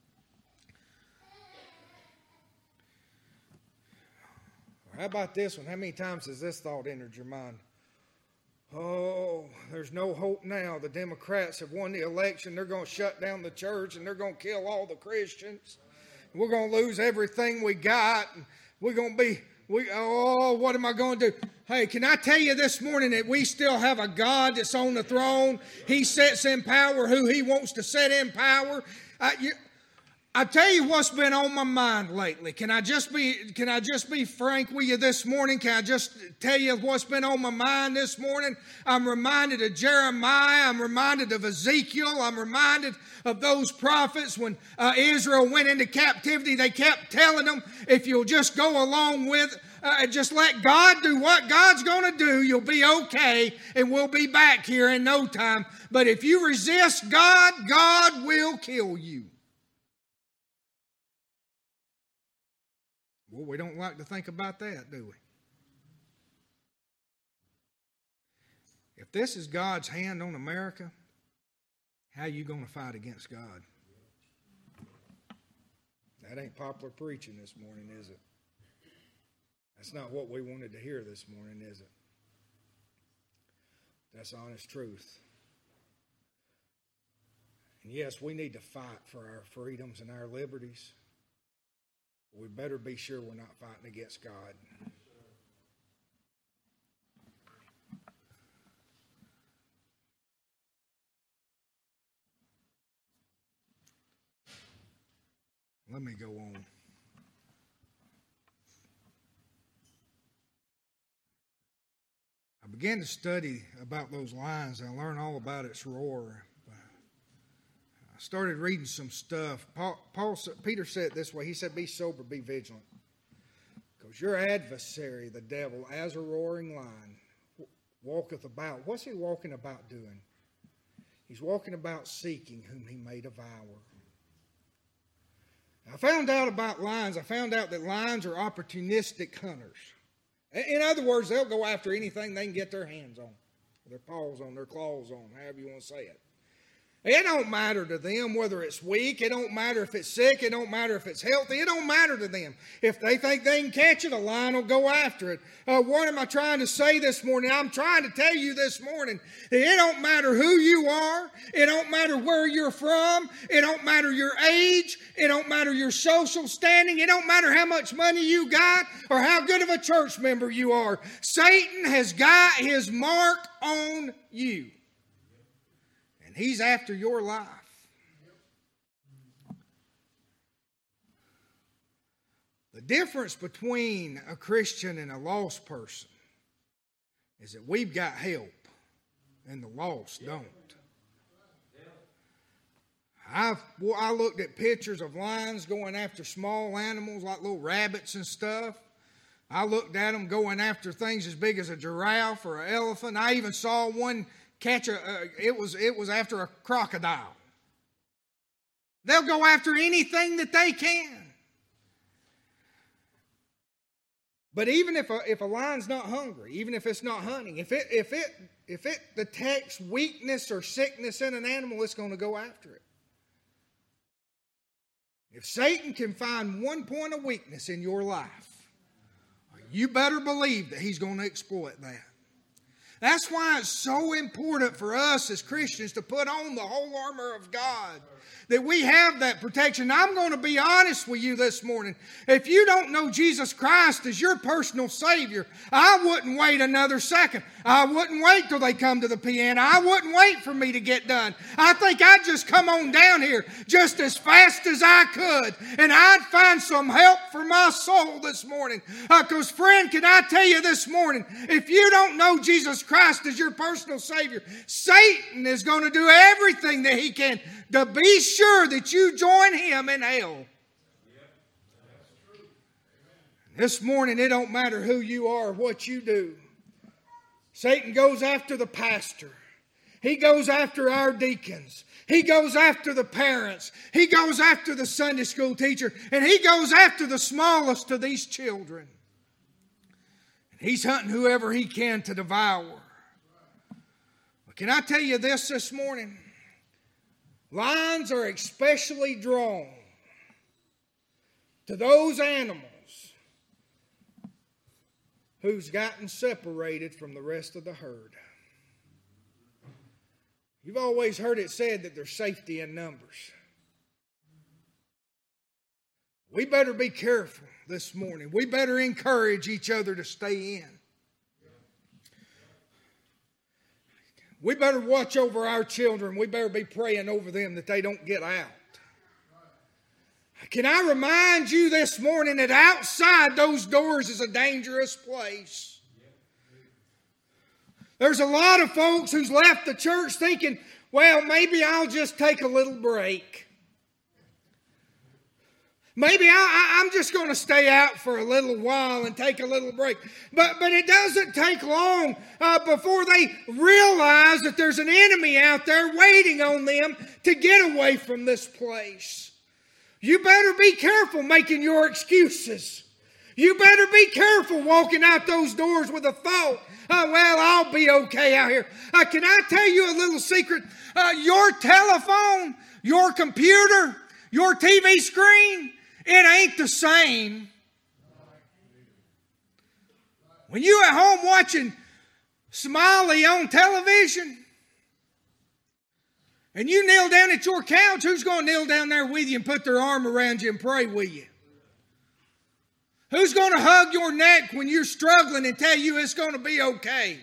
How about this one? How many times has this thought entered your mind? Oh, there's no hope now. The Democrats have won the election. They're going to shut down the church and they're going to kill all the Christians. We're going to lose everything we got. And we're going to be, we, oh, what am I going to do? Hey, can I tell you this morning that we still have a God that's on the throne? He sets in power who He wants to set in power. Uh, you, I tell you what's been on my mind lately. Can I just be can I just be frank with you this morning? Can I just tell you what's been on my mind this morning? I'm reminded of Jeremiah. I'm reminded of Ezekiel. I'm reminded of those prophets when uh, Israel went into captivity. They kept telling them, if you'll just go along with uh, just let God do what God's going to do, you'll be okay, and we'll be back here in no time. But if you resist God, God will kill you. Well, we don't like to think about that, do we? If this is God's hand on America, how are you going to fight against God? That ain't popular preaching this morning, is it? That's not what we wanted to hear this morning, is it? That's honest truth. And yes, we need to fight for our freedoms and our liberties. We better be sure we're not fighting against God. Let me go on. I began to study about those lions. I learned all about its roar. I started reading some stuff. Paul, Paul, Peter said it this way. He said, be sober, be vigilant. Because your adversary, the devil, as a roaring lion, walketh about. What's he walking about doing? He's walking about seeking whom he may devour. I found out about lions. I found out that lions are opportunistic hunters. In other words, they'll go after anything they can get their hands on, their paws on, their claws on, however you want to say it. It don't matter to them whether it's weak. It don't matter if it's sick. It don't matter if it's healthy. It don't matter to them. If they think they can catch it, a lion will go after it. Uh, what am I trying to say this morning? I'm trying to tell you this morning that it don't matter who you are. It don't matter where you're from. It don't matter your age. It don't matter your social standing. It don't matter how much money you got or how good of a church member you are. Satan has got his mark on you. And he's after your life. The difference between a Christian and a lost person is that we've got help and the lost don't. I've, well, I looked at pictures of lions going after small animals like little rabbits and stuff. I looked at them going after things as big as a giraffe or an elephant. I even saw one catch a, uh, it was it was after a crocodile. They'll go after anything that they can. But even if a, if a lion's not hungry, even if it's not hunting, if it if it if it detects weakness or sickness in an animal, it's going to go after it. If Satan can find one point of weakness in your life, you better believe that he's going to exploit that. That's why it's so important for us as Christians to put on the whole armor of God, that we have that protection. I'm going to be honest with you this morning. If you don't know Jesus Christ as your personal Savior, I wouldn't wait another second. I wouldn't wait till they come to the piano. I wouldn't wait for me to get done. I think I'd just come on down here just as fast as I could, and I'd find some help for my soul this morning. Because, uh, friend, can I tell you this morning, if you don't know Jesus Christ as your personal Savior, Satan is going to do everything that he can to be sure that you join him in hell. This morning, it don't matter who you are or what you do. Satan goes after the pastor. He goes after our deacons. He goes after the parents. He goes after the Sunday school teacher. And he goes after the smallest of these children. He's hunting whoever he can to devour. But can I tell you this this morning? Lions are especially drawn to those animals who's gotten separated from the rest of the herd. You've always heard it said that there's safety in numbers. We better be careful this morning. We better encourage each other to stay in. We better watch over our children. We better be praying over them that they don't get out. Can I remind you this morning that outside those doors is a dangerous place? There's a lot of folks who's left the church thinking, well, maybe I'll just take a little break. Maybe I, I, I'm just going to stay out for a little while and take a little break. But, but it doesn't take long uh, before they realize that there's an enemy out there waiting on them to get away from this place. You better be careful making your excuses. You better be careful walking out those doors with a thought, oh, well, I'll be okay out here. Uh, can I tell you a little secret? Uh, your telephone, your computer, your T V screen, it ain't the same. When you at home watching Smiley on television and you kneel down at your couch, who's going to kneel down there with you and put their arm around you and pray with you? Who's going to hug your neck when you're struggling and tell you it's going to be okay?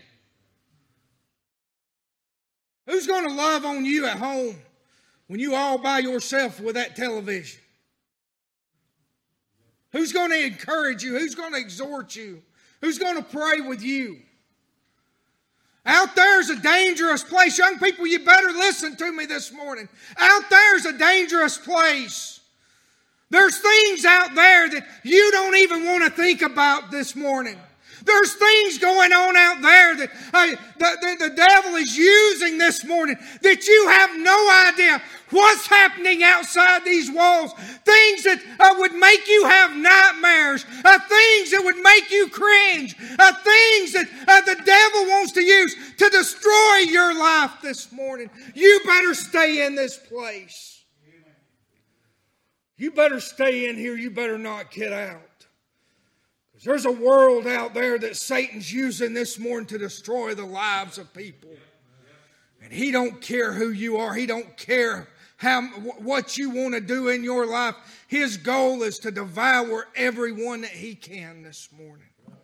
Who's going to love on you at home when you all by yourself with that television? Who's going to encourage you? Who's going to exhort you? Who's going to pray with you? Out there's a dangerous place. Young people, you better listen to me this morning. Out there's a dangerous place. There's things out there that you don't even want to think about this morning. There's things going on out there that uh, the, the, the devil is using this morning that you have no idea what's happening outside these walls. Things that uh, would make you have nightmares. Uh, things that would make you cringe. Uh, things that uh, the devil wants to use to destroy your life this morning. You better stay in this place. You better stay in here. You better not get out. There's a world out there that Satan's using this morning to destroy the lives of people. And he don't care who you are. He don't care how what you want to do in your life. His goal is to devour everyone that he can this morning.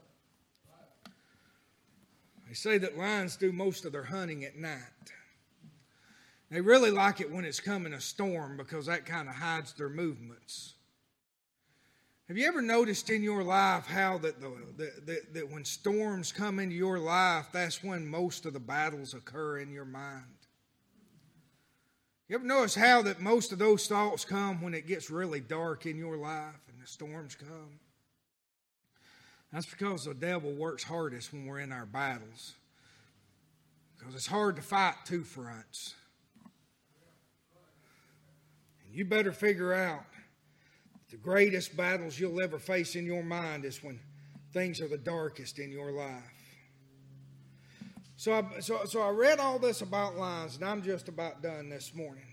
They say that lions do most of their hunting at night. They really like it when it's coming a storm because that kind of hides their movements. Have you ever noticed in your life how that, the, the, the, that when storms come into your life, that's when most of the battles occur in your mind? You ever notice how that most of those thoughts come when it gets really dark in your life and the storms come? That's because the devil works hardest when we're in our battles. Because it's hard to fight two fronts. And you better figure out the greatest battles you'll ever face in your mind is when things are the darkest in your life. So I, so, so I read all this about lions, and I'm just about done this morning.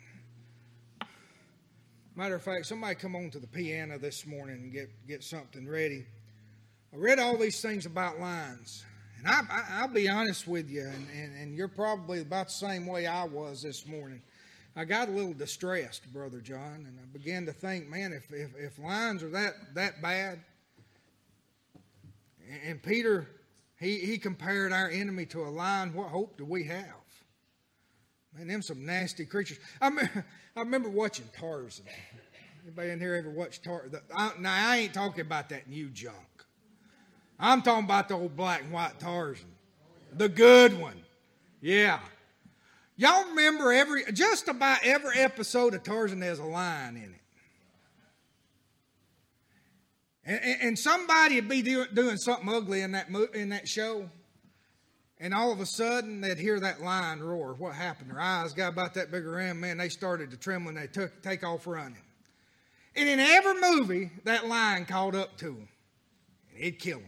Matter of fact, somebody come on to the piano this morning and get, get something ready. I read all these things about lions, and I, I, I'll be honest with you, and, and, and you're probably about the same way I was this morning. I got a little distressed, Brother John, and I began to think, man, if, if, if lions are that, that bad, and Peter, he, he compared our enemy to a lion, what hope do we have? Man, them some nasty creatures. I remember, I remember watching Tarzan. Anybody in here ever watched Tarzan? Now, I ain't talking about that new junk. I'm talking about the old black and white Tarzan. The good one. Yeah. Y'all remember every, just about every episode of Tarzan, there's a lion in it. And, and, and somebody would be do, doing something ugly in that, in that show, and all of a sudden they'd hear that lion roar. What happened? Their eyes got about that big around, man, they started to tremble and they took take off running. And in every movie, that lion caught up to them, and he'd kill them.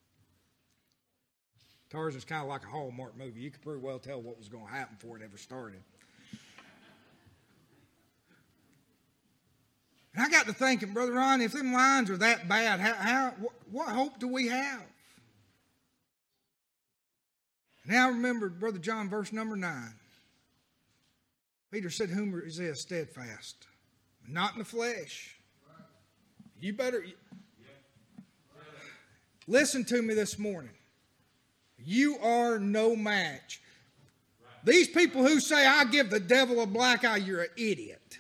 Tarzan's kind of like a Hallmark movie. You could pretty well tell what was going to happen before it ever started. And I got to thinking, Brother Ron, if them lions are that bad, how, how what, what hope do we have? Now I remembered, Brother John, verse number nine. Peter said, whom is this steadfast? Not in the flesh. You better... Listen to me this morning. You are no match. These people who say, I give the devil a black eye, you're an idiot.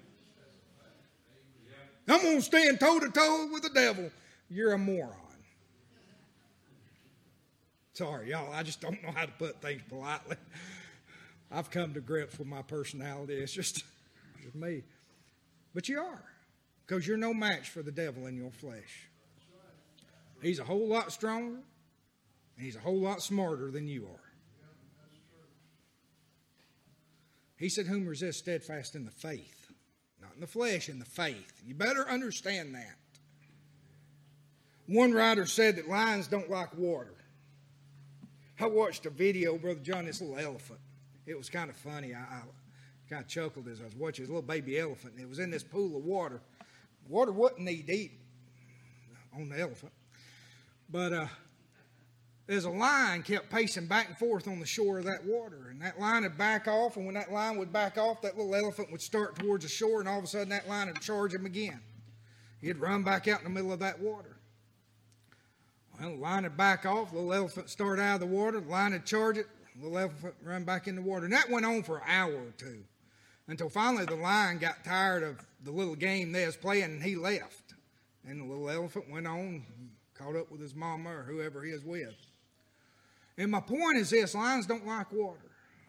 I'm going to stand toe-to-toe with the devil. You're a moron. Sorry, y'all, I just don't know how to put things politely. I've come to grips with my personality. It's just, just me. But you are, because you're no match for the devil in your flesh. He's a whole lot stronger. And he's a whole lot smarter than you are. He said, whom resist steadfast in the faith. Not in the flesh, in the faith. You better understand that. One writer said that lions don't like water. I watched a video, Brother John, this little elephant. It was kind of funny. I, I kind of chuckled as I was watching this little baby elephant. And it was in this pool of water. Water wasn't knee deep on the elephant. But, uh, there's a lion kept pacing back and forth on the shore of that water. And that lion would back off. And when that lion would back off, that little elephant would start towards the shore. And all of a sudden, that lion would charge him again. He'd run back out in the middle of that water. Well, the lion would back off. The little elephant started out of the water. The lion would charge it. The little elephant would run back in the water. And that went on for an hour or two. Until finally, the lion got tired of the little game they was playing. And he left. And the little elephant went on, caught up with his mama or whoever he was with. And my point is this, lions don't like water.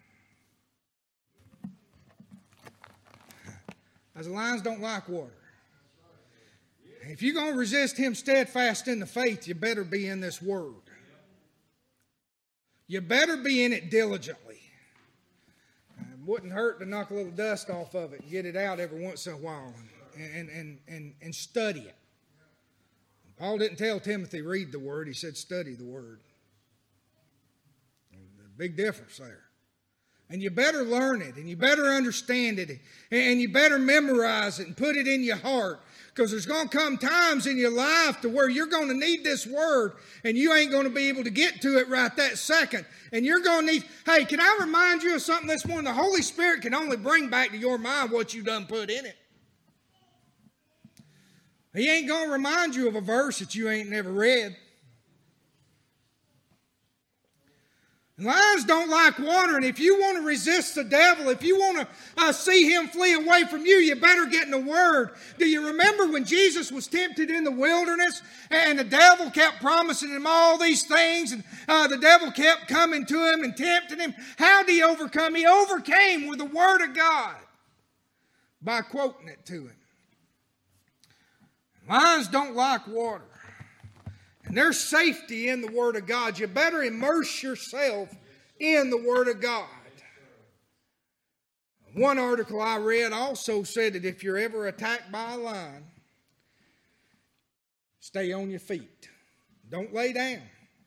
As the lions don't like water. If you're going to resist him steadfast in the faith, you better be in this word. You better be in it diligently. It wouldn't hurt to knock a little dust off of it and get it out every once in a while and, and, and, and study it. Paul didn't tell Timothy, read the Word. He said, study the Word. There's a big difference there. And you better learn it, and you better understand it, and you better memorize it and put it in your heart. Because there's going to come times in your life to where you're going to need this Word, and you ain't going to be able to get to it right that second. And you're going to need, hey, can I remind you of something this morning? The Holy Spirit can only bring back to your mind what you done put in it. He ain't going to remind you of a verse that you ain't never read. And lions don't like water, and if you want to resist the devil, if you want to uh, see him flee away from you, you better get in the Word. Do you remember when Jesus was tempted in the wilderness, and the devil kept promising him all these things, and uh, the devil kept coming to him and tempting him? How did he overcome? He overcame with the Word of God by quoting it to him. Lions don't like water. And there's safety in the Word of God. You better immerse yourself in the Word of God. One article I read also said that if you're ever attacked by a lion, stay on your feet. Don't lay down.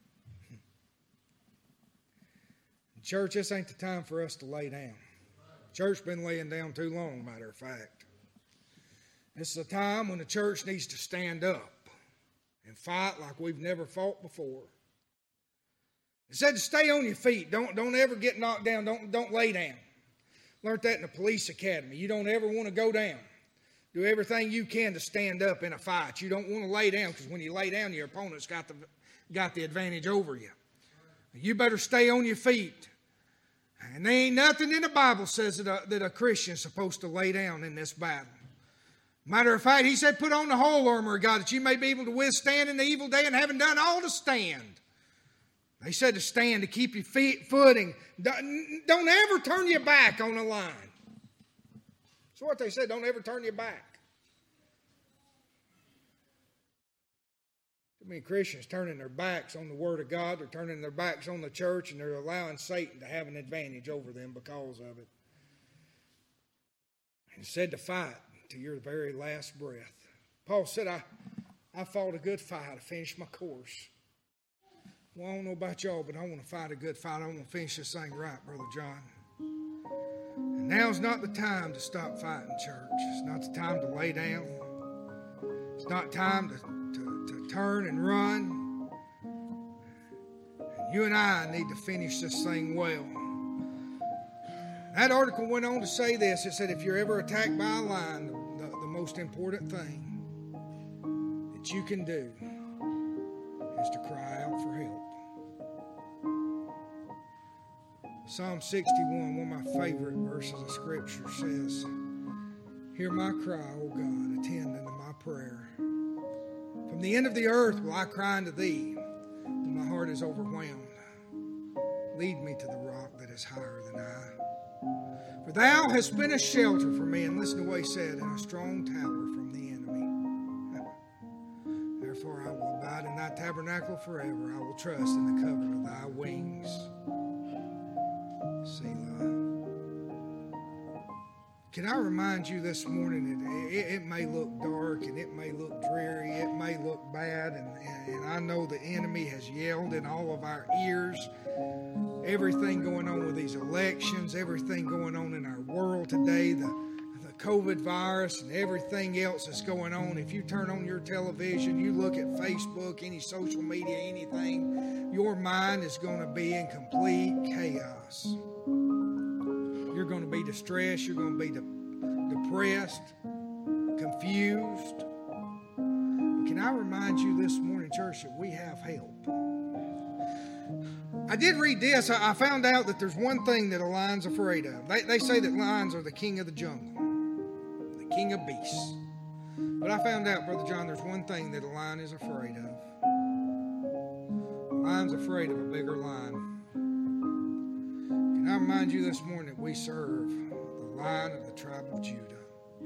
Church, this ain't the time for us to lay down. Church been laying down too long, matter of fact. This is a time when the church needs to stand up and fight like we've never fought before. It said to stay on your feet. Don't, don't ever get knocked down. Don't, don't lay down. Learned that in the police academy. You don't ever want to go down. Do everything you can to stand up in a fight. You don't want to lay down, because when you lay down, your opponent's got the, got the advantage over you. You better stay on your feet. And there ain't nothing in the Bible says that a, that a Christian's supposed to lay down in this battle. Matter of fact, he said, put on the whole armor of God that you may be able to withstand in the evil day, and having done all to stand. They said to stand, to keep your feet footing. Don't, don't ever turn your back on a line. That's what they said, don't ever turn your back. Too many Christians turning their backs on the Word of God, they're turning their backs on the church, and they're allowing Satan to have an advantage over them because of it. And said to fight to your very last breath. Paul said, I, I fought a good fight. I finished my course. Well, I don't know about y'all, but I want to fight a good fight. I want to finish this thing right, Brother John. And now's not the time to stop fighting, church. It's not the time to lay down. It's not time to, to, to turn and run. And you and I need to finish this thing well. That article went on to say this. It said, if you're ever attacked by a lion, the, the most important thing that you can do is to cry out for help. Psalm sixty-one, one of my favorite verses of Scripture, says, hear my cry, O God, attend unto my prayer. From the end of the earth will I cry unto thee, when my heart is overwhelmed. Lead me to the rock that is higher than I. For thou hast been a shelter for me, and listen to what he said, and a strong tower from the enemy. Therefore I will abide in thy tabernacle forever. I will trust in the covert of thy wings. Selah. Can I remind you this morning that it, it may look dark and it may look dreary, it may look bad, and, and I know the enemy has yelled in all of our ears. Everything going on with these elections, everything going on in our world today, the, the COVID virus and everything else that's going on. If you turn on your television, you look at Facebook, any social media, anything, your mind is going to be in complete chaos. You're going to be distressed. You're going to be de- depressed, confused. But can I remind you this morning, church, that we have help. I did read this. I found out that there's one thing that a lion's afraid of. They, they say that lions are the king of the jungle, the king of beasts. But I found out, Brother John, there's one thing that a lion is afraid of. A lion's afraid of a bigger lion. Can I remind you this morning that we serve the Lion of the tribe of Judah,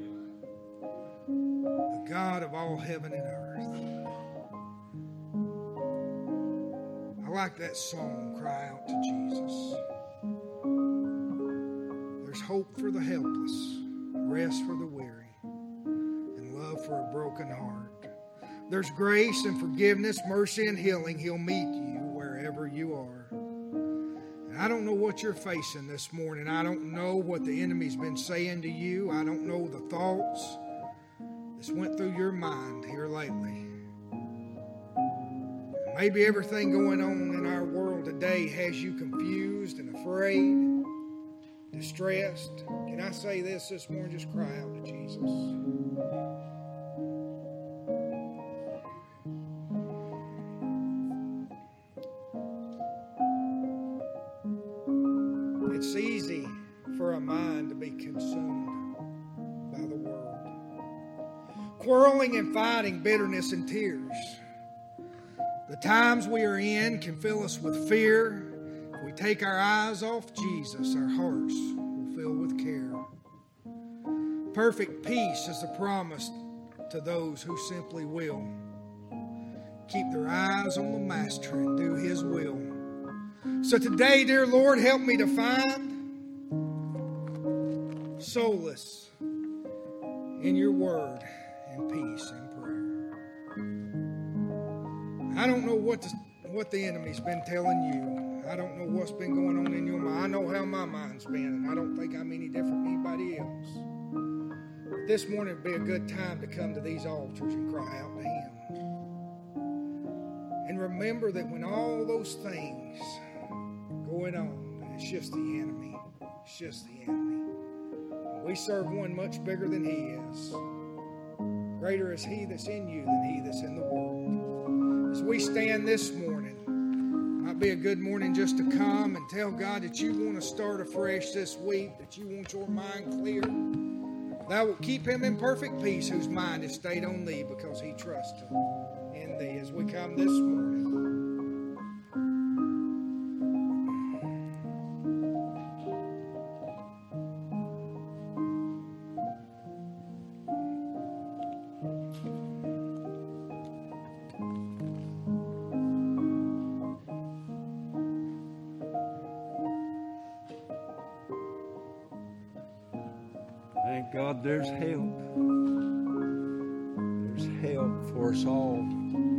the God of all heaven and earth. I like that song, cry out to Jesus. There's hope for the helpless, rest for the weary, and love for a broken heart. There's grace and forgiveness, mercy and healing. He'll meet you wherever you are. And I don't know what you're facing this morning. I don't know what the enemy's been saying to you. I don't know the thoughts that's went through your mind here lately. Maybe everything going on in our world today has you confused and afraid, distressed. Can I say this this morning? Just cry out to Jesus. It's easy for a mind to be consumed by the world. Quarreling and fighting, bitterness and tears. The times we are in can fill us with fear. If we take our eyes off Jesus, our hearts will fill with care. Perfect peace is the promise to those who simply will keep their eyes on the Master and do His will. So today, dear Lord, help me to find solace in your word and peace and prayer. I don't know what the, what the enemy's been telling you. I don't know what's been going on in your mind. I know how my mind's been, and I don't think I'm any different than anybody else. But this morning would be a good time to come to these altars and cry out to Him. And remember that when all those things going on, it's just the enemy. It's just the enemy. We serve one much bigger than He is. Greater is He that's in you than he that's in the world. As we stand this morning, might be a good morning just to come and tell God that you want to start afresh this week, that you want your mind clear. Thou wilt keep him in perfect peace whose mind is stayed on thee because he trusts in thee. As we come this morning, thank God there's help. There's help for us all.